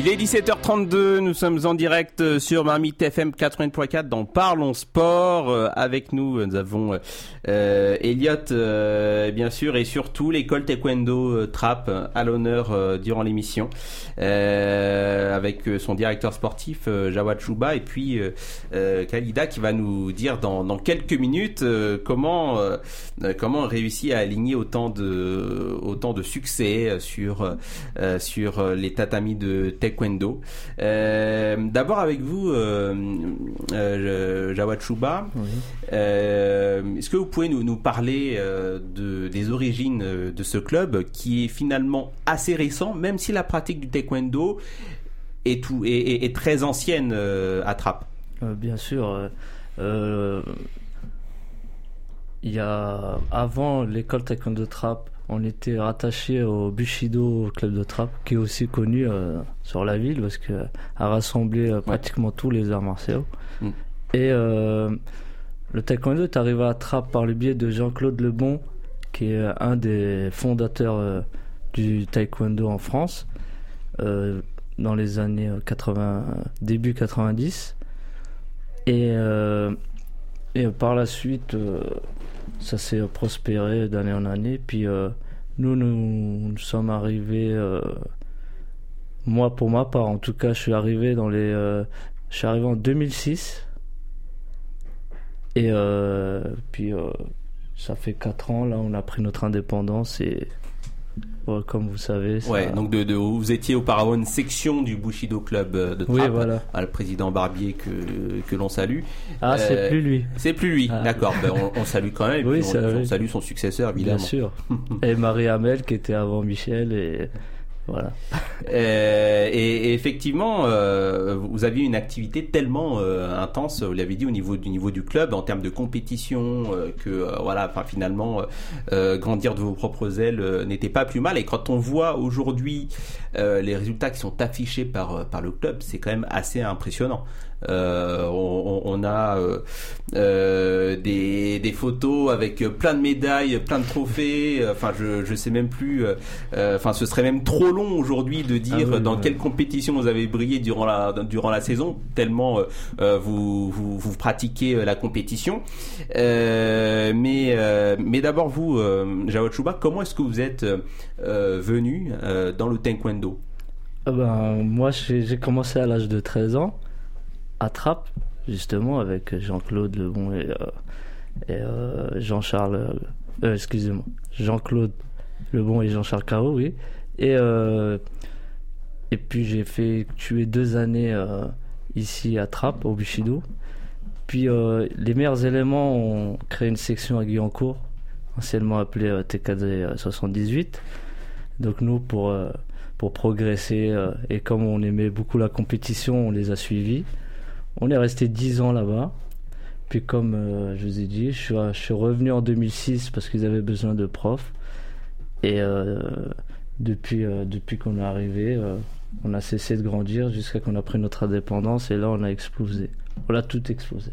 Il est dix-sept heures trente-deux, nous sommes en direct sur Marmite F M quatre-vingts point quatre dans Parlons Sport. Euh, avec nous, nous avons euh, Elliot, euh, bien sûr, et surtout l'école Taekwondo euh, Trappes à l'honneur euh, durant l'émission, euh, avec son directeur sportif euh, Jawad Chouba, et puis euh, euh, Khalida qui va nous dire dans, dans quelques minutes euh, comment euh, comment on réussit à aligner autant de autant de succès sur euh, sur les tatamis de Taekwondo. Euh, d'abord avec vous, euh, euh, Jawad Chouba, oui. euh, est-ce que vous pouvez nous, nous parler euh, de, des origines de ce club qui est finalement assez récent, même si la pratique du Taekwondo est, tout, est, est, est très ancienne euh, à Trappes? euh, Bien sûr. Euh, euh, il y a, avant l'école Taekwondo Trappes, on était rattaché au Bushido Club de Trappes, qui est aussi connu euh, sur la ville parce qu'elle a rassemblé euh, pratiquement ouais. tous les arts martiaux. Mm. Et euh, le Taekwondo est arrivé à Trappes par le biais de Jean-Claude Lebon, qui est un des fondateurs euh, du Taekwondo en France, euh, dans les années quatre-vingts, début quatre-vingt-dix. Et, euh, et par la suite... Euh, ça s'est prospéré d'année en année. Puis euh, nous, nous, nous sommes arrivés, euh, moi pour ma part en tout cas, je suis arrivé dans les, euh, je suis arrivé en deux mille six. Et euh, puis euh, ça fait quatre ans, là on a pris notre indépendance et ouais, comme vous savez. Ça... Ouais, donc de, de, vous étiez auparavant une section du Bushido Club de Trappes, oui, voilà. à le président Barbier que, que l'on salue. Ah, euh, c'est plus lui. C'est plus lui, ah. D'accord. Ben, on, on salue quand même, et oui, puis on, on salue son successeur, évidemment. Bien sûr. Et Marie Hamel qui était avant Michel, et voilà. Euh, et, et effectivement, euh, vous aviez une activité tellement euh, intense, vous l'avez dit, au niveau du niveau du club, en termes de compétition, euh, que euh, voilà, enfin finalement, euh, grandir de vos propres ailes euh, n'était pas plus mal. Et quand on voit aujourd'hui euh, les résultats qui sont affichés par par le club, c'est quand même assez impressionnant. Euh, on, on a euh, euh, des, des photos avec plein de médailles, plein de trophées. Enfin, je je sais même plus. Euh, enfin, ce serait même trop long aujourd'hui de dire ah oui, dans oui. quelle compétition vous avez brillé durant la durant la saison, tellement euh, vous, vous vous pratiquez la compétition. Euh, mais euh, mais d'abord vous, euh, Jawad Chouba, comment est-ce que vous êtes euh, venu euh, dans le Taekwondo? Ah ben, moi, j'ai, j'ai commencé à l'âge de treize ans. À Trappes, justement, avec Jean-Claude Lebon et, euh, et euh, Jean-Charles, euh, excusez-moi, Jean-Claude Lebon et Jean-Charles Caro, oui. Et, euh, et puis j'ai fait tuer deux années euh, ici à Trappes, au Bushido. Puis euh, les meilleurs éléments ont créé une section à Guyancourt, anciennement appelée euh, T K D soixante-dix-huit. Donc nous, pour, euh, pour progresser, euh, et comme on aimait beaucoup la compétition, on les a suivis. On est resté dix ans là-bas. Puis comme euh, je vous ai dit, je suis, je suis revenu en deux mille six parce qu'ils avaient besoin de profs. Et euh, depuis, euh, depuis qu'on est arrivé, euh, on a cessé de grandir jusqu'à qu'on a pris notre indépendance. Et là, on a explosé. On a tout explosé.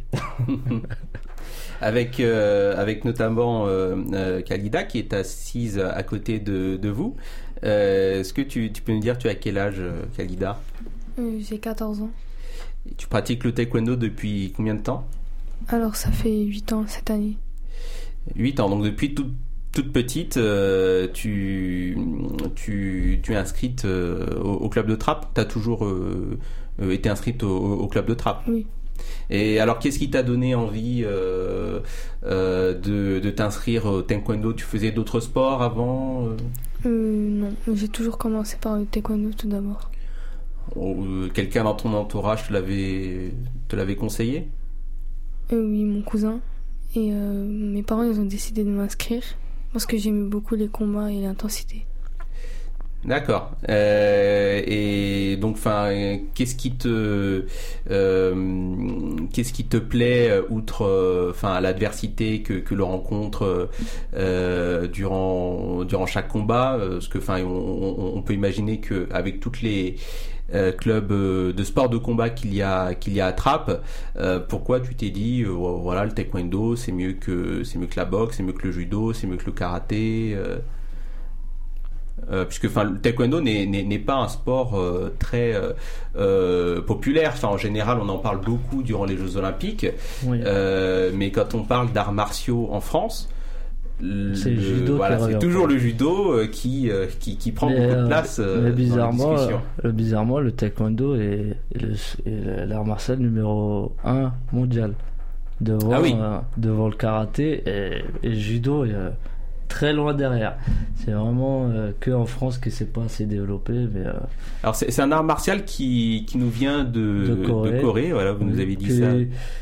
avec, euh, avec notamment euh, euh, Khalida qui est assise à côté de, de vous. Euh, est-ce que tu, tu peux nous dire, tu as quel âge, Khalida? euh, J'ai quatorze ans. Tu pratiques le taekwondo depuis combien de temps? Alors ça fait huit ans cette année. huit ans, donc depuis toute, toute petite, euh, tu, tu, tu es inscrite euh, au, au club de Trappes. Tu as toujours euh, été inscrite au, au club de Trappes? Oui. Et alors qu'est-ce qui t'a donné envie euh, euh, de, de t'inscrire au taekwondo? Tu faisais d'autres sports avant? euh, Non, j'ai toujours commencé par le taekwondo tout d'abord. Quelqu'un dans ton entourage te l'avait, te l'avait conseillé? euh, Oui, mon cousin. Et euh, mes parents ils ont décidé de m'inscrire parce que j'aimais beaucoup les combats et l'intensité. D'accord. Euh, et donc, enfin, qu'est-ce qui te, euh, qu'est-ce qui te plaît outre, enfin, l'adversité que que l'on rencontre euh, durant durant chaque combat? Parce que, enfin, on, on, on peut imaginer que avec toutes les Euh, club euh, de sport de combat qu'il y a qu'il y a à Trappes, euh, pourquoi tu t'es dit euh, voilà, le taekwondo c'est mieux que c'est mieux que la boxe, c'est mieux que le judo, c'est mieux que le karaté? euh... Euh, puisque enfin le taekwondo n'est, n'est, n'est pas un sport euh, très euh, euh, populaire. Enfin en général on en parle beaucoup durant les Jeux Olympiques, oui. euh, mais quand on parle d'arts martiaux en France, le, c'est, le judo voilà, c'est toujours le judo euh, qui, euh, qui qui prend mais, beaucoup de place euh, mais bizarrement, dans la discussion. Euh, bizarrement le taekwondo est, est, le, est l'art martial numéro un mondial devant ah oui. euh, devant le karaté et, et le judo est euh, très loin derrière. C'est vraiment euh, que en France que c'est pas assez développé. Mais, euh, alors c'est, c'est un art martial qui, qui nous vient de, de Corée. De Corée, voilà, vous nous avez dit qui, ça.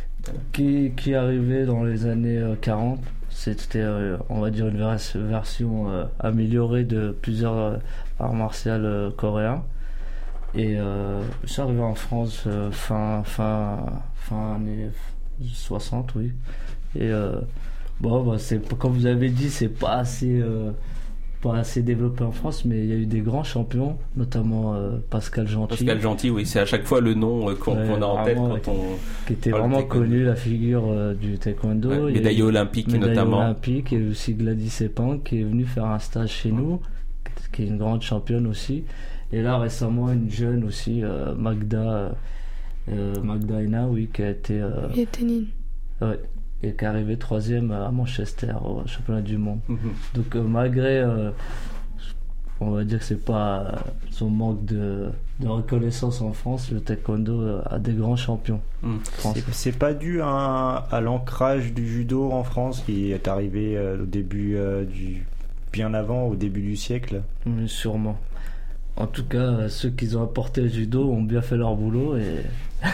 Qui, qui est arrivé dans les années quarante. C'était, euh, on va dire, une vers- version euh, améliorée de plusieurs euh, arts martiaux euh, coréens. Et euh, c'est arrivé en France euh, fin, fin, fin années soixante, oui. Et euh, bon, bah, c'est, comme vous avez dit, c'est pas assez, euh, pas assez développé en France, mais il y a eu des grands champions, notamment euh, Pascal Gentil. Pascal Gentil, oui, c'est à chaque fois le nom euh, qu'on, ouais, qu'on a en tête quand on. Qui était vraiment connu, la figure euh, du taekwondo. Ouais, médaillé olympique médaillé notamment. olympique, et aussi Gladys Epang qui est venue faire un stage chez nous, qui est une grande championne aussi. Et là récemment, une jeune aussi, euh, Magda, euh, Magda Ena, oui, qui a été. Euh, et Ténine. Ouais. Et qui est arrivé troisième à Manchester au championnat du monde. Mm-hmm. Donc euh, malgré, euh, on va dire que c'est pas euh, son manque de, de reconnaissance en France, le taekwondo euh, a des grands champions. Mm. C'est, c'est pas dû à, à l'ancrage du judo en France qui est arrivé euh, au début euh, du, bien avant, au début du siècle. Mm, sûrement. En tout cas, ceux qui ont apporté le judo ont bien fait leur boulot et.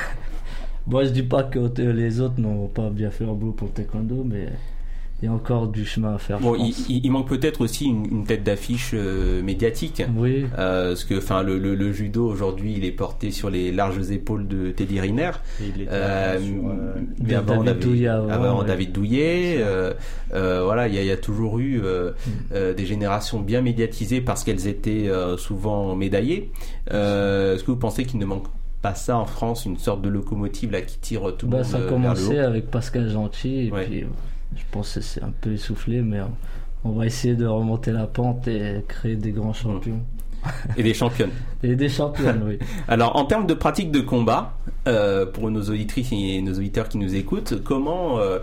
Moi, je dis pas que les autres n'ont pas bien fait leur boulot pour le taekwondo, mais il y a encore du chemin à faire. Bon, il, il manque peut-être aussi une, une tête d'affiche euh, médiatique. Oui. Euh, parce que, enfin, le, le, le judo aujourd'hui, il est porté sur les larges épaules de Teddy Riner. Il était euh, sur, euh, mais avant, David David Douillet. Avant, avant ouais. David Douillet. Euh, euh, voilà, il y, y a toujours eu euh, mm. euh, des générations bien médiatisées parce qu'elles étaient euh, souvent médaillées. Euh, est-ce que vous pensez qu'il ne manque pas ça en France, une sorte de locomotive là qui tire tout le bah, monde ça a vers commencé le haut. Avec Pascal Gentil et ouais. puis je pense que c'est un peu essoufflé, mais on va essayer de remonter la pente et créer des grands champions. Et des championnes. Et des championnes, oui. Alors, en termes de pratique de combat, euh, pour nos auditrices et nos auditeurs qui nous écoutent, comment, euh,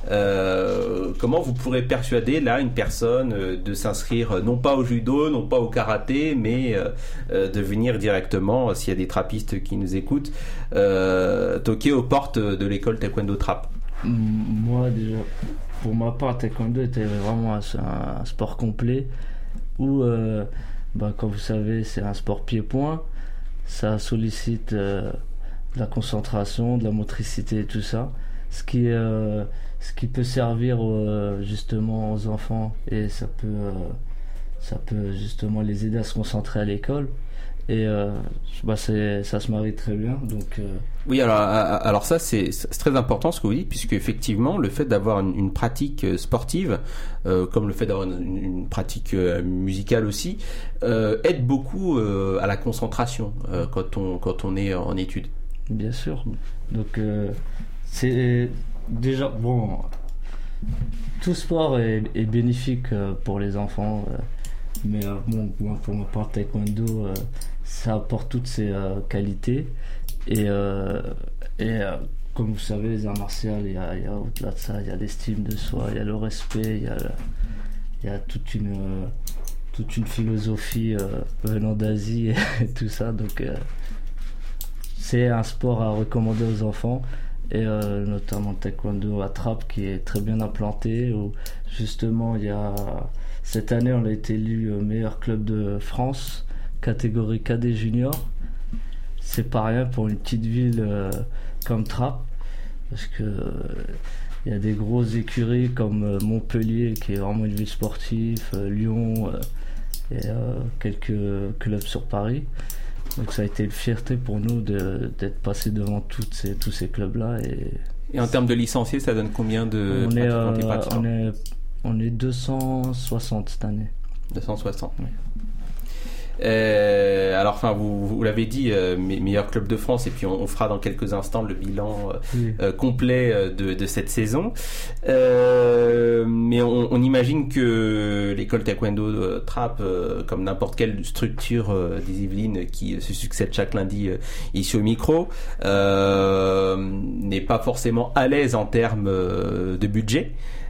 euh, comment vous pourrez persuader là une personne euh, de s'inscrire non pas au judo, non pas au karaté, mais euh, euh, de venir directement, euh, s'il y a des trappistes qui nous écoutent, euh, toquer aux portes de l'école Taekwondo Trap? Moi, déjà, pour ma part, Taekwondo était vraiment un, un sport complet où... Euh, Ben, comme vous savez, c'est un sport pied-point. Ça sollicite euh, de la concentration, de la motricité et tout ça. Ce qui, euh, ce qui peut servir euh, justement aux enfants et ça peut, euh, ça peut justement les aider à se concentrer à l'école. Et euh, bah c'est, ça se marie très bien. Donc, euh... Oui, alors, alors ça, c'est, c'est très important ce que vous dites, puisque effectivement, le fait d'avoir une, une pratique sportive, euh, comme le fait d'avoir une, une pratique euh, musicale aussi, euh, aide beaucoup euh, à la concentration euh, quand, on, quand on est en études. Bien sûr. Donc, euh, c'est déjà, bon, tout sport est, est bénéfique pour les enfants, euh, mais euh, bon, pour ma part, taekwondo, euh, ça apporte toutes ses euh, qualités. Et, euh, et euh, comme vous savez, les arts martiaux, il y a, il y a au-delà de ça, il y a l'estime de soi, il y a le respect, il y a, il y a toute une, euh, toute une philosophie euh, venant d'Asie et tout ça. Donc, euh, c'est un sport à recommander aux enfants, et euh, notamment le taekwondo à Trappes qui est très bien implanté. Où justement, il y a, cette année, on a été élu meilleur club de France, catégorie cadet junior. C'est pas rien pour une petite ville euh, comme Trappes, parce que euh, il y a des grosses écuries comme euh, Montpellier qui est vraiment une ville sportive, euh, Lyon euh, et euh, quelques clubs sur Paris. Donc ça a été une fierté pour nous de, d'être passé devant toutes ces, tous ces clubs-là. Et, et en termes de licenciés, ça donne combien de on est, euh, on est, on est deux cent soixante cette année. deux cent soixante. Oui. Euh, alors, enfin, vous, vous l'avez dit, euh, me- meilleur club de France, et puis on, on fera dans quelques instants le bilan euh, Oui. euh, complet euh, de, de cette saison. Euh, mais on, on imagine que l'école taekwondo euh, Trappes, euh, comme n'importe quelle structure euh, des Yvelines qui se succède chaque lundi euh, ici au micro, euh, n'est pas forcément à l'aise en termes euh, de budget.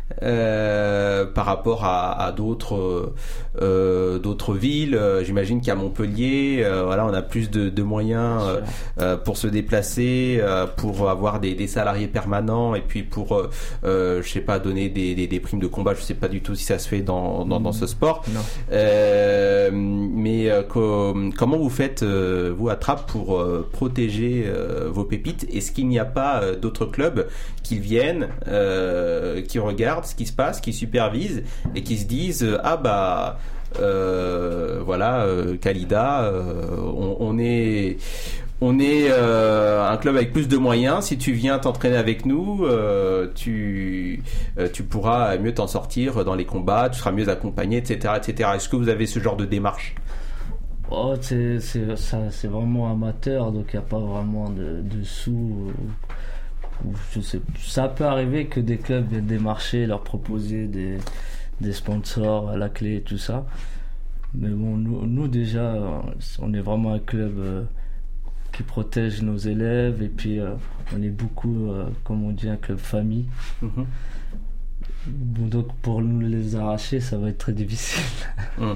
Euh, par rapport à, à d'autres euh, d'autres villes. Euh, j'imagine qu'à Montpellier, euh, voilà, on a plus de, de moyens euh, euh, pour se déplacer, euh, pour avoir des, des salariés permanents, et puis pour, euh, euh, je sais pas, donner des, des, des primes de combat. Je sais pas du tout si ça se fait dans dans, dans ce sport. Non. Euh, mais euh, co- comment vous faites euh, vous à Trappes pour euh, protéger euh, vos pépites? Est-ce qu'il n'y a pas euh, d'autres clubs qui viennent, euh, qui regardent ce qui se passe, qui supervisent et qui se disent euh, ah bah euh, voilà euh, Khalida, euh, on, on est on est euh, un club avec plus de moyens. Si tu viens t'entraîner avec nous, euh, tu euh, tu pourras mieux t'en sortir dans les combats, tu seras mieux accompagné, et cetera, et cetera. Est-ce que vous avez ce genre de démarche? Oh, c'est, c'est, ça, c'est vraiment amateur, donc il n'y a pas vraiment de, de sous. Ou, ou je sais, ça peut arriver que des clubs viennent démarcher, leur proposer des, des sponsors à la clé et tout ça. Mais bon, nous, nous déjà, on est vraiment un club euh, qui protège nos élèves, et puis euh, on est beaucoup, euh, comme on dit, un club famille. Mm-hmm. Bon, donc pour nous les arracher, ça va être très difficile. Mm.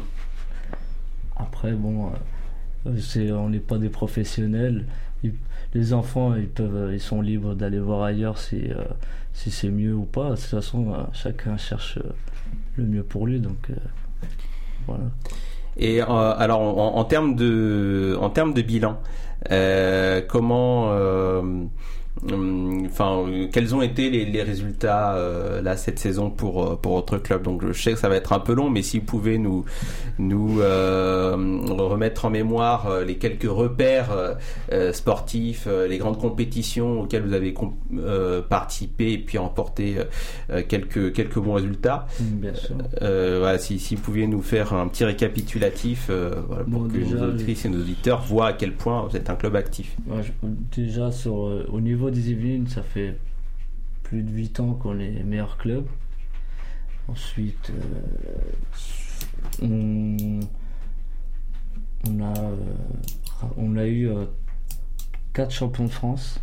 Après, bon, euh, c'est, on n'est pas des professionnels. Ils, les enfants, ils peuvent, ils sont libres d'aller voir ailleurs si, euh, si c'est mieux ou pas. De toute façon, euh, chacun cherche euh, le mieux pour lui, donc euh, voilà. Et euh, alors, en, en termes de, en termes de bilan, euh, comment, euh, enfin, euh, quels ont été les, les résultats euh, là cette saison pour pour votre club? Donc, je sais que ça va être un peu long, mais si vous pouvez nous nous euh, remettre en mémoire euh, les quelques repères euh, sportifs, euh, les grandes compétitions auxquelles vous avez comp- euh, participé, et puis remporté euh, quelques quelques bons résultats. Bien sûr. Euh, voilà, si si vous pouviez nous faire un petit récapitulatif, euh, voilà, pour Bon, que déjà, nos auditrices et nos auditeurs voient à quel point vous êtes un club actif. Ouais, je- déjà, sur, euh, au niveau des Yvelines, ça fait plus de huit ans qu'on est meilleur club. Ensuite, euh, on, on, a, euh, on a eu euh, quatre champions de France,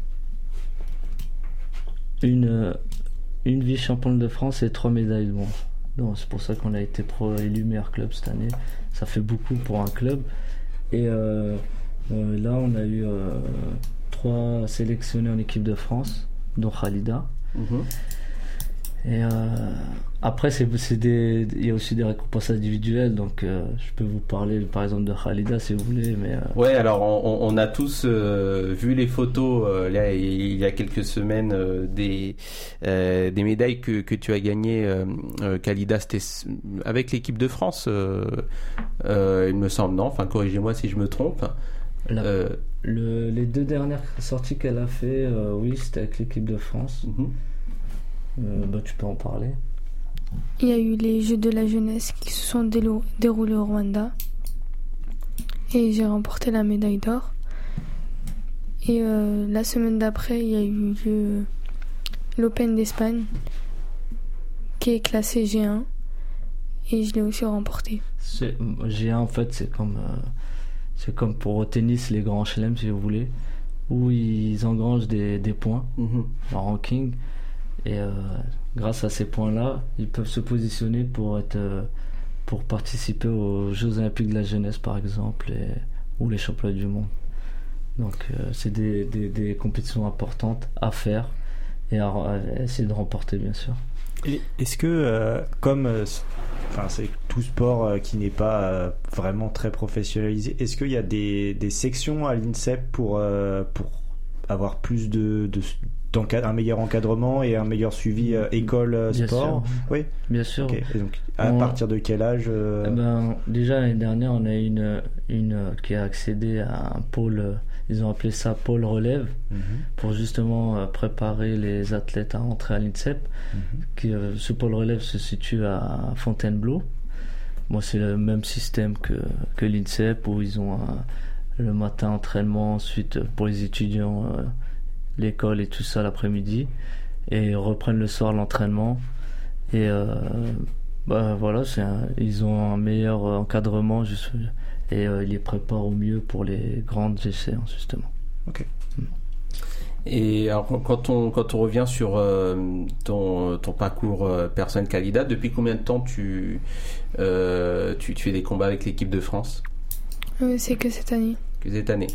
une, euh, une vice-championne de France et trois médailles de bronze. Donc, c'est pour ça qu'on a été pro élu meilleur club cette année. Ça fait beaucoup pour un club. Et euh, euh, là, on a eu euh, trois sélectionnés en équipe de France, dont Khalida. Mm-hmm. Et euh, après, c'est, c'est des, il y a aussi des récompenses individuelles, donc euh, je peux vous parler par exemple de Khalida si vous voulez. Mais, euh... Ouais, alors on, on a tous euh, vu les photos euh, là il y a quelques semaines euh, des euh, des médailles que, que tu as gagnées, euh, euh, Khalida. C'était avec l'équipe de France, euh, euh, il me semble, non? Enfin, corrigez-moi si je me trompe. La, euh... le, les deux dernières sorties qu'elle a fait, euh, oui, c'était avec l'équipe de France. Mm-hmm. Euh, bah, tu peux en parler. Il y a eu les Jeux de la jeunesse qui se sont délo- déroulés au Rwanda. Et j'ai remporté la médaille d'or. Et euh, la semaine d'après, il y a eu le, l'Open d'Espagne qui est classé G un. Et je l'ai aussi remporté. C'est, G un, en fait, c'est comme, euh, c'est comme pour au tennis, les grands chelems, si vous voulez, où ils engrangent des, des points Mm-hmm. en ranking. Et euh, grâce à ces points-là, ils peuvent se positionner pour être, euh, pour participer aux Jeux Olympiques de la jeunesse, par exemple, et, ou les championnats du monde. Donc, euh, c'est des, des, des compétitions importantes à faire et à, à essayer de remporter, bien sûr. Et est-ce que, euh, comme euh, enfin, c'est tout sport euh, qui n'est pas euh, vraiment très professionnalisé, est-ce qu'il y a des, des sections à l'INSEP pour, euh, pour avoir plus de, de un meilleur encadrement et un meilleur suivi euh, école euh, Bien sport? sûr. Oui. Bien sûr. Okay. Et donc, à on... partir de quel âge euh... eh ben, déjà l'année dernière, on a une, une qui a accédé à un pôle, ils ont appelé ça pôle relève, mm-hmm. pour justement euh, préparer les athlètes à entrer à l'INSEP. Mm-hmm. Qui, euh, ce pôle relève se situe à Fontainebleau. Moi, c'est le même système que, que l'INSEP où ils ont un, le matin entraînement, ensuite pour les étudiants, euh, l'école et tout ça l'après-midi. Et ils reprennent le soir l'entraînement. Et euh, bah, voilà, c'est un, ils ont un meilleur encadrement juste, et euh, ils les préparent au mieux pour les grandes échéances, justement. Ok. Mm. Et alors, quand on, quand on revient sur euh, ton, ton parcours euh, personnel Khalida, depuis combien de temps tu, euh, tu, tu fais des combats avec l'équipe de France ? Euh, c'est que cette année. Que cette année.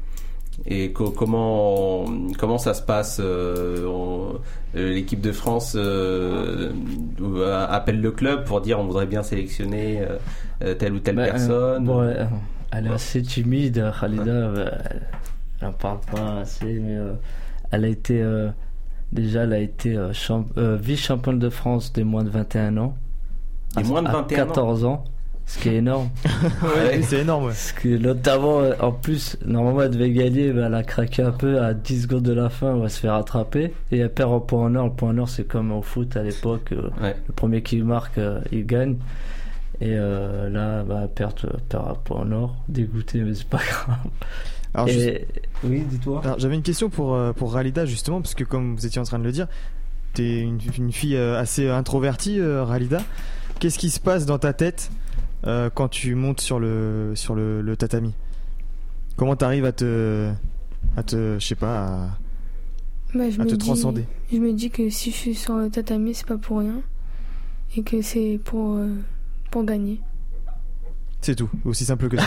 Et co- comment, comment ça se passe euh, on, euh, l'équipe de France euh, euh, appelle le club pour dire on voudrait bien sélectionner euh, telle ou telle bah, personne. Euh, bon, euh, elle est ouais. assez timide, Khalida. Ouais. Elle, elle en parle pas assez, mais euh, elle a été euh, déjà elle a été euh, champ- euh, vice-championne de France des moins de vingt et un ans. Des moins de vingt et un à quatorze ans. Ce qui est énorme. Ouais, c'est énorme. Ouais. Parce que notamment, en plus, normalement, elle devait gagner, mais elle a craqué un peu à dix secondes de la fin, elle va se faire rattraper. Et elle perd au point en or. Le point en or, c'est comme au foot à l'époque. Ouais. Le premier qui marque, euh, il gagne. Et euh, là, bah, elle perd, elle perd à point en or. Dégoûté, mais c'est pas grave. Alors, et... juste... Oui, dis-toi. Alors, j'avais une question pour, pour Khalida, justement, parce que comme vous étiez en train de le dire, t'es une, une fille assez introvertie, euh, Khalida. Qu'est-ce qui se passe dans ta tête Euh, quand tu montes sur le sur le, le tatami? Comment t'arrives à te à te je sais pas à, bah, je à me te dis, transcender? Je me dis que si je suis sur le tatami, c'est pas pour rien et que c'est pour euh, pour gagner. C'est tout, aussi simple que ça.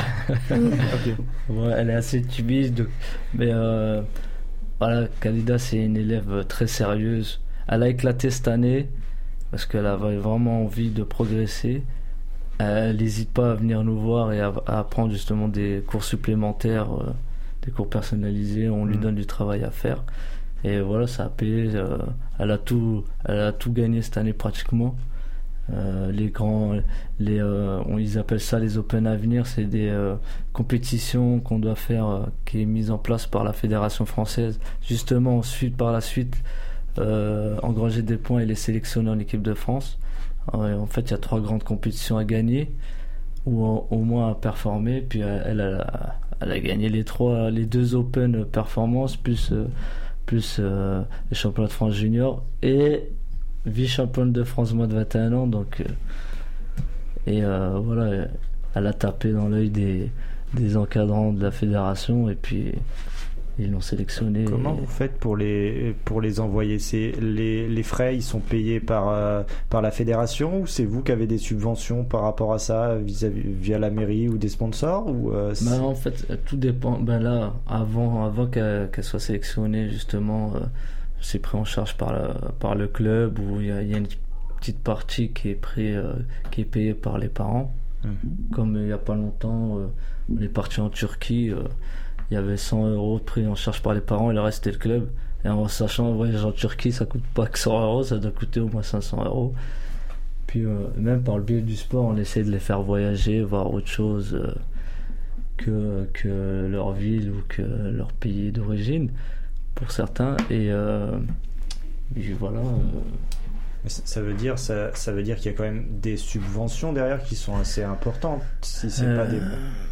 Okay. Ouais, elle est assez timide, mais euh, voilà, Khalida c'est une élève très sérieuse. Elle a éclaté cette année parce qu'elle avait vraiment envie de progresser. Elle n'hésite pas à venir nous voir et à, à apprendre justement des cours supplémentaires, euh, des cours personnalisés. On lui mmh. donne du travail à faire. Et voilà, ça a payé. Euh, elle, a tout, elle a tout gagné cette année pratiquement. Euh, les grands, les, euh, on, ils appellent ça les Open à venir. C'est des euh, compétitions qu'on doit faire, euh, qui est mise en place par la Fédération française. Justement, ensuite, par la suite, euh, engranger des points et les sélectionner en équipe de France. En fait, il y a trois grandes compétitions à gagner ou au moins à performer. Puis elle, elle, a, elle a gagné les trois, les deux Open performance plus plus euh, les championnats de France junior et vice-championne de France moins de vingt et un ans. Donc euh, et euh, voilà, elle a tapé dans l'œil des des encadrants de la fédération et puis ils l'ont sélectionné. Comment et... vous faites pour les pour les envoyer? C'est les les frais, ils sont payés par euh, par la fédération ou c'est vous qui avez des subventions par rapport à ça vis-à-vis via la mairie ou des sponsors ou euh, ben, en fait tout dépend. Ben là avant avant qu'elle, qu'elle soit sélectionnée justement, euh, c'est pris en charge par la, par le club où il y a, il y a une petite partie qui est pris euh, qui est payée par les parents. Mmh. Comme il y a pas longtemps, euh, on est parti en Turquie. Euh, Il y avait cent euros pris en charge par les parents et le reste c'était le club. Et en sachant un voyage en Turquie, ça coûte pas que cent euros, ça doit coûter au moins cinq cents euros. Puis euh, même par le biais du sport, on essaie de les faire voyager, voir autre chose euh, que, que leur ville ou que leur pays d'origine, pour certains. Et, euh, et voilà. Euh, Ça veut dire, ça, ça veut dire qu'il y a quand même des subventions derrière qui sont assez importantes. Si c'est euh... pas des...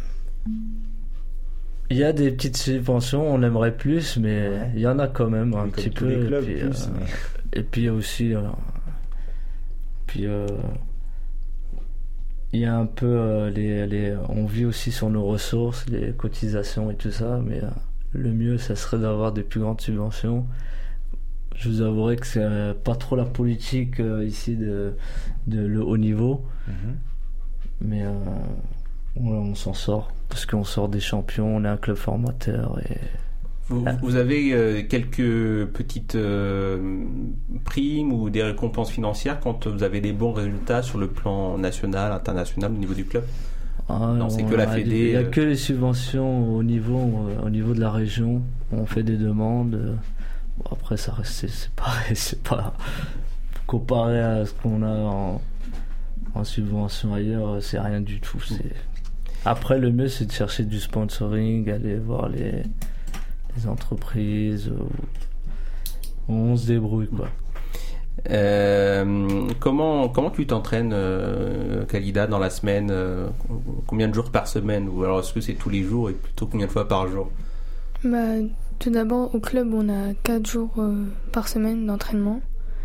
Il y a des petites subventions, on aimerait plus, mais ouais. il y en a quand même un petit peu. Les clubs et, puis, plus, euh, mais... et puis aussi, euh, puis euh, il y a un peu euh, les, les, on vit aussi sur nos ressources, les cotisations et tout ça, mais euh, le mieux, ça serait d'avoir des plus grandes subventions. Je vous avouerai que c'est euh, pas trop la politique euh, ici de, de le haut niveau, mm-hmm. mais euh, on, on s'en sort. Parce qu'on sort des champions, on est un club formateur. Et... Vous, vous avez euh, quelques petites euh, primes ou des récompenses financières quand vous avez des bons résultats sur le plan national, international au niveau du club? Ah, non, c'est que la Fédé. Il n'y a que les subventions au niveau, au niveau de la région. On fait des demandes. Bon, après, ça reste, c'est, c'est pareil. C'est pas comparé à ce qu'on a en, en subvention ailleurs, c'est rien du tout. C'est... Après, le mieux, c'est de chercher du sponsoring, aller voir les, les entreprises. On se débrouille, quoi. Euh, comment comment tu t'entraînes, euh, Khalida, dans la semaine, euh, combien de jours par semaine, ou alors est-ce que c'est tous les jours et plutôt combien de fois par jour? Bah, tout d'abord, au club, on a quatre jours euh, par semaine d'entraînement.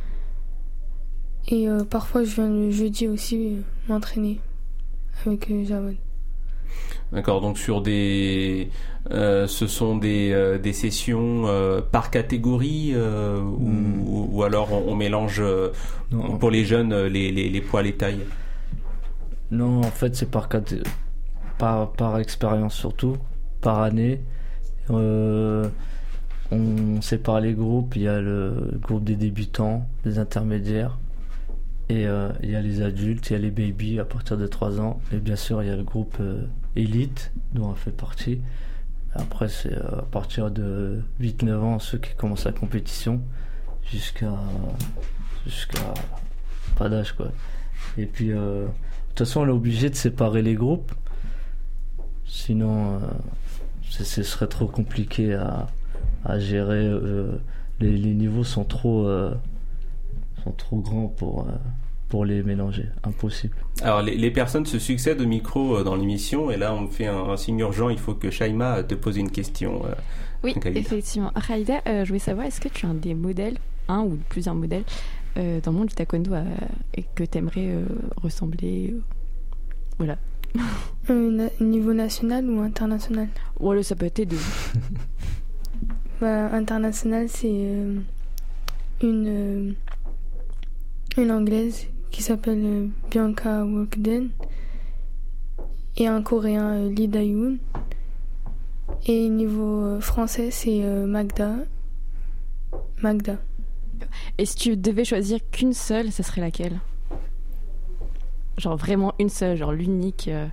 Et euh, parfois, je viens le jeudi aussi euh, m'entraîner avec euh, Jawad. D'accord, donc sur des, euh, ce sont des, euh, des sessions euh, par catégorie euh, mm. ou, ou alors on, on mélange euh, pour les jeunes les, les, les poids, les tailles? Non, en fait c'est par, caté- par, par expérience surtout, par année. Euh, on sépare les groupes, il y a le groupe des débutants, des intermédiaires. Et euh, il y a les adultes, il y a les babies à partir de trois ans. Et bien sûr, il y a le groupe euh, élite, dont on fait partie. Après, c'est euh, à partir de huit neuf ans, ceux qui commencent la compétition, jusqu'à... jusqu'à... pas d'âge, quoi. Et puis, euh, de toute façon, on est obligé de séparer les groupes. Sinon, euh, ce serait trop compliqué à, à gérer. Euh, les, les niveaux sont trop... Euh, sont trop grands pour, euh, pour les mélanger. Impossible. Alors, les, les personnes se succèdent au micro euh, dans l'émission, et là, on me fait un, un signe urgent. Il faut que Shaima te pose une question. Euh, oui, effectivement. Khalida, euh, je voulais savoir, est-ce que tu as des modèles, un ou plusieurs modèles, euh, dans le monde du taekwondo euh, et que tu aimerais euh, ressembler euh, Voilà. Euh, na- niveau national ou international? Voilà, ça peut être les deux. Bah, international, c'est euh, une... Euh, une anglaise qui s'appelle euh, Bianca Wolkden et un coréen euh, Lee Dae-yoon. Et niveau euh, français, c'est euh, Magda. Magda. Et si tu devais choisir qu'une seule, ça serait laquelle? Genre vraiment une seule, genre l'unique. Euh...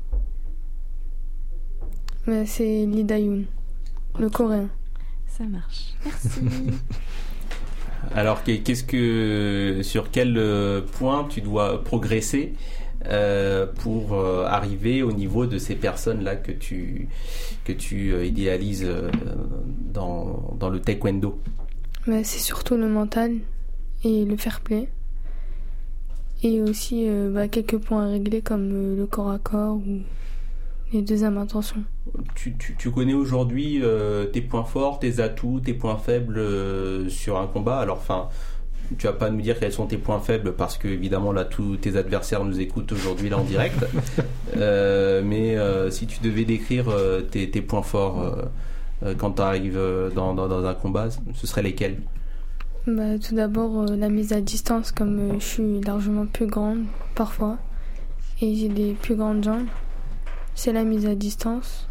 Bah, c'est Lee Dae-yoon, le coréen. Ça marche. Merci. Alors, qu'est-ce que, sur quel point tu dois progresser euh, pour euh, arriver au niveau de ces personnes-là que tu, que tu euh, idéalises euh, dans, dans le taekwondo? Bah, c'est surtout le mental et le fair play. Et aussi euh, bah, quelques points à régler comme euh, le corps à corps ou les deuxièmes intentions. Tu, tu, tu connais aujourd'hui euh, tes points forts, tes atouts, tes points faibles euh, sur un combat. Alors, enfin, tu vas pas me dire quels sont tes points faibles parce que évidemment là tous tes adversaires nous écoutent aujourd'hui là en direct. euh, mais euh, si tu devais décrire euh, tes, tes points forts euh, euh, quand tu arrives dans, dans, dans un combat, ce seraient lesquels? Bah, tout d'abord euh, la mise à distance, comme euh, je suis largement plus grande parfois et j'ai des plus grandes jambes. C'est la mise à distance.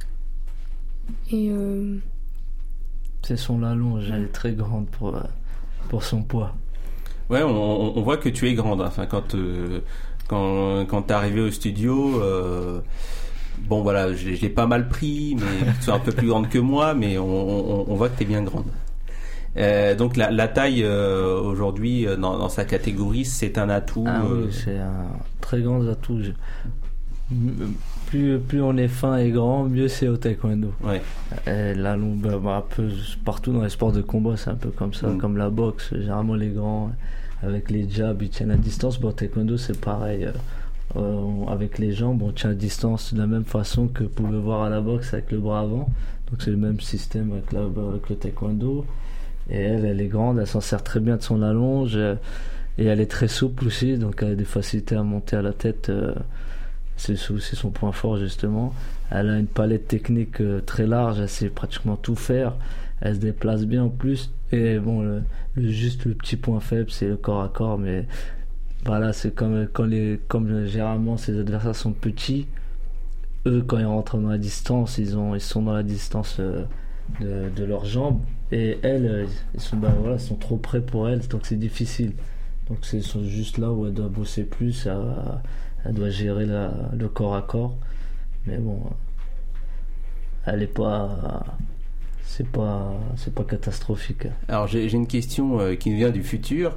Et euh... c'est son allonge, elle est très grande pour, euh, pour son poids. Ouais, on, on voit que tu es grande. Enfin, quand euh, quand quand t'es arrivé au studio, euh, bon voilà, j'ai, j'ai pas mal pris, mais tu es un peu plus grande que moi, mais on, on, on voit que t'es bien grande. Euh, donc la, la taille euh, aujourd'hui dans, dans sa catégorie, c'est un atout. Ah euh... oui, c'est un très grand atout. Je... Plus, plus on est fin et grand, mieux c'est au taekwondo. Ouais. Et la longue, bah, un peu partout dans les sports de combat, c'est un peu comme ça, mmh. comme la boxe. Généralement, les grands, avec les jabs, ils tiennent à distance. Bon, au taekwondo, c'est pareil. Euh, avec les jambes, on tient à distance de la même façon que vous pouvez voir à la boxe avec le bras avant. Donc, c'est le même système avec, la, avec le taekwondo. Et elle, elle est grande, elle s'en sert très bien de son allonge. Et elle est très souple aussi, donc elle a des facilités à monter à la tête. Euh, C'est, c'est son point fort justement. Elle a une palette technique euh, très large, elle sait pratiquement tout faire. Elle se déplace bien en plus. Et bon, le, le juste le petit point faible, c'est le corps à corps. Mais voilà, c'est comme quand les, comme généralement ses adversaires sont petits. Eux, quand ils rentrent dans la distance, ils ont, ils sont dans la distance euh, de, de leurs jambes. Et elles, ils sont, ben, voilà, ils sont trop près pour elles, donc c'est difficile. Donc c'est sont juste là où elle doit bosser plus. À, à, Elle doit gérer la, le corps à corps, mais bon, elle est pas, c'est pas, c'est pas catastrophique. Alors j'ai, j'ai une question euh, qui nous vient du futur.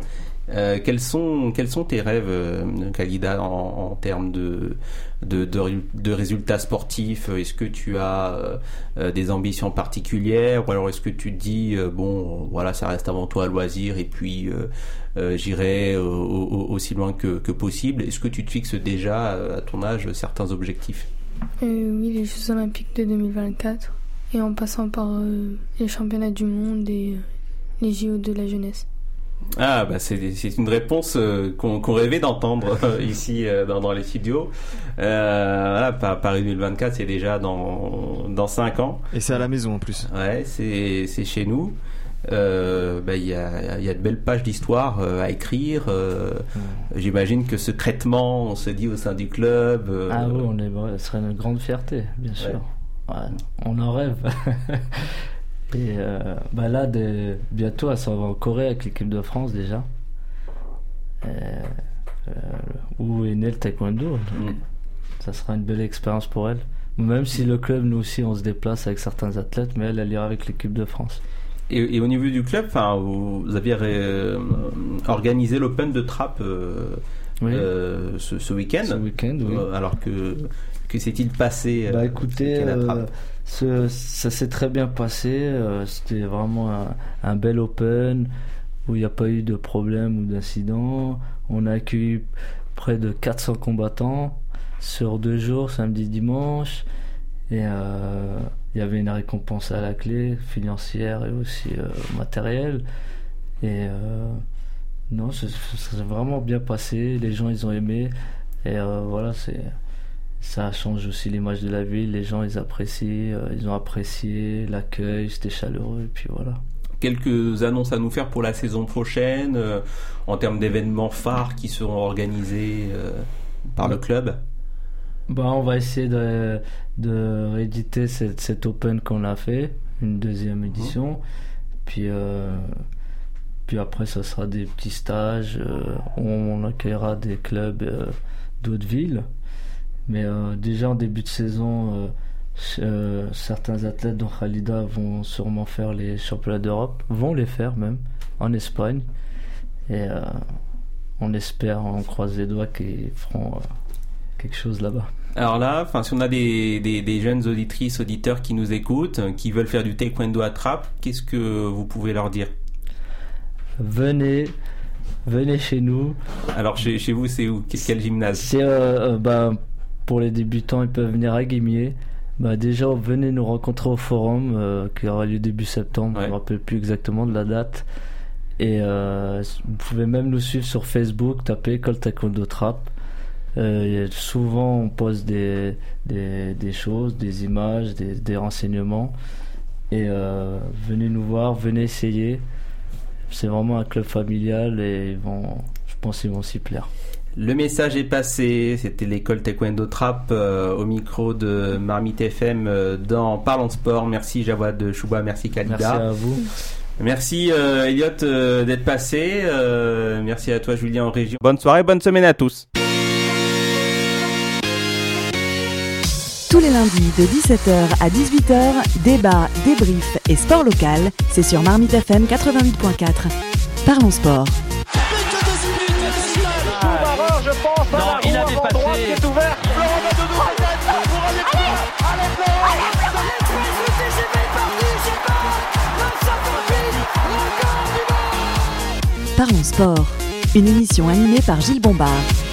Euh, quels sont quels sont tes rêves, euh, Khalida, en, en termes de, de de de résultats sportifs? Est-ce que tu as euh, des ambitions particulières, ou alors est-ce que tu te dis euh, bon, voilà, ça reste avant tout un loisir et puis euh, euh, j'irai euh, au, au, aussi loin que, que possible? Est-ce que tu te fixes déjà euh, à ton âge certains objectifs? euh, Oui, les Jeux Olympiques de deux mille vingt-quatre, et en passant par euh, les championnats du monde et euh, les J O de la jeunesse. Ah, bah c'est, c'est une réponse euh, qu'on, qu'on rêvait d'entendre euh, ici euh, dans, dans les studios. Euh, voilà, Paris deux mille vingt-quatre, c'est déjà dans, dans cinq ans. Et c'est à la maison en plus. Ouais, c'est, c'est chez nous. Euh, bah, y a, y a de belles pages d'histoire euh, à écrire. Euh, mmh. J'imagine que secrètement, on se dit au sein du club. Euh, ah oui, on est, ouais, ce serait une grande fierté, bien sûr. Ouais. Ouais, on en rêve. Et euh, bah là, de, bientôt, elle s'en va en Corée avec l'équipe de France déjà. Et, euh, où est né le taekwondo. Donc, mmh. Ça sera une belle expérience pour elle. Même si le club, nous aussi, on se déplace avec certains athlètes, mais elle, elle ira avec l'équipe de France. Et, et au niveau du club, vous, vous aviez euh, organisé l'Open de Trappes euh, oui. euh, ce, ce week-end. Ce week-end, oui. Euh, alors que, que s'est-il passé? Bah écoutez, euh, ce, ça s'est très bien passé. Euh, c'était vraiment un, un bel Open où il n'y a pas eu de problème ou d'incident. On a accueilli près de quatre cents combattants sur deux jours, samedi, dimanche. Et euh, il y avait une récompense à la clé, financière et aussi euh, matérielle. Et euh, non, ça s'est vraiment bien passé. Les gens, ils ont aimé. Et euh, voilà, c'est, ça change aussi l'image de la ville. Les gens, ils apprécient. Euh, ils ont apprécié l'accueil. C'était chaleureux. Et puis voilà. Quelques annonces à nous faire pour la saison prochaine, euh, en termes d'événements phares qui seront organisés euh, par le club? Bah, on va essayer de, de rééditer cette, cette Open qu'on a fait, une deuxième édition. Mmh. Puis, euh, puis après, ça sera des petits stages. Euh, on, on accueillera des clubs euh, d'autres villes. Mais euh, déjà en début de saison, euh, euh, certains athlètes, dont Khalida, vont sûrement faire les championnats d'Europe, vont les faire même, en Espagne. Et euh, on espère, on croise les doigts qu'ils feront euh, quelque chose là-bas. Alors là, enfin, si on a des, des, des jeunes auditrices, auditeurs qui nous écoutent, qui veulent faire du taekwondo à Trappes, qu'est-ce que vous pouvez leur dire? Venez, venez chez nous. Alors chez, chez vous, c'est où? Quel gymnase? C'est euh, euh, bah, pour les débutants, ils peuvent venir à Guimier. Bah, déjà, venez nous rencontrer au forum euh, qui aura lieu début septembre. Ouais. Je ne me rappelle plus exactement de la date. Et euh, vous pouvez même nous suivre sur Facebook, tapez École Taekwondo Trappes. Euh, souvent on poste des, des, des choses, des images, des, des renseignements, et euh, venez nous voir, venez essayer. C'est vraiment un club familial et ils vont, je pense qu'ils vont s'y plaire. Le message est passé. C'était l'école Taekwondo Trappes euh, au micro de Marmite F M euh, dans Parlons Sport. Merci Jawad Chouba, merci Khalida. Merci à vous. Merci euh, Elliot euh, d'être passé. Euh, merci à toi Julien en région. Bonne soirée, bonne semaine à tous. Tous les lundis de dix-sept heures à dix-huit heures, débat, débrief et sport local, c'est sur Marmite F M quatre-vingt-huit point quatre. Parlons sport. Barreur, je pense, non, il a dépassé. Droite qui est ouvert. Florent Badodou, pour aller plus loin. Allez, Florent. L'express, le T G V est parti, je sais pas. neuf cent trente-huit, record du monde. Parlons sport, une émission animée par Gilles Bombard.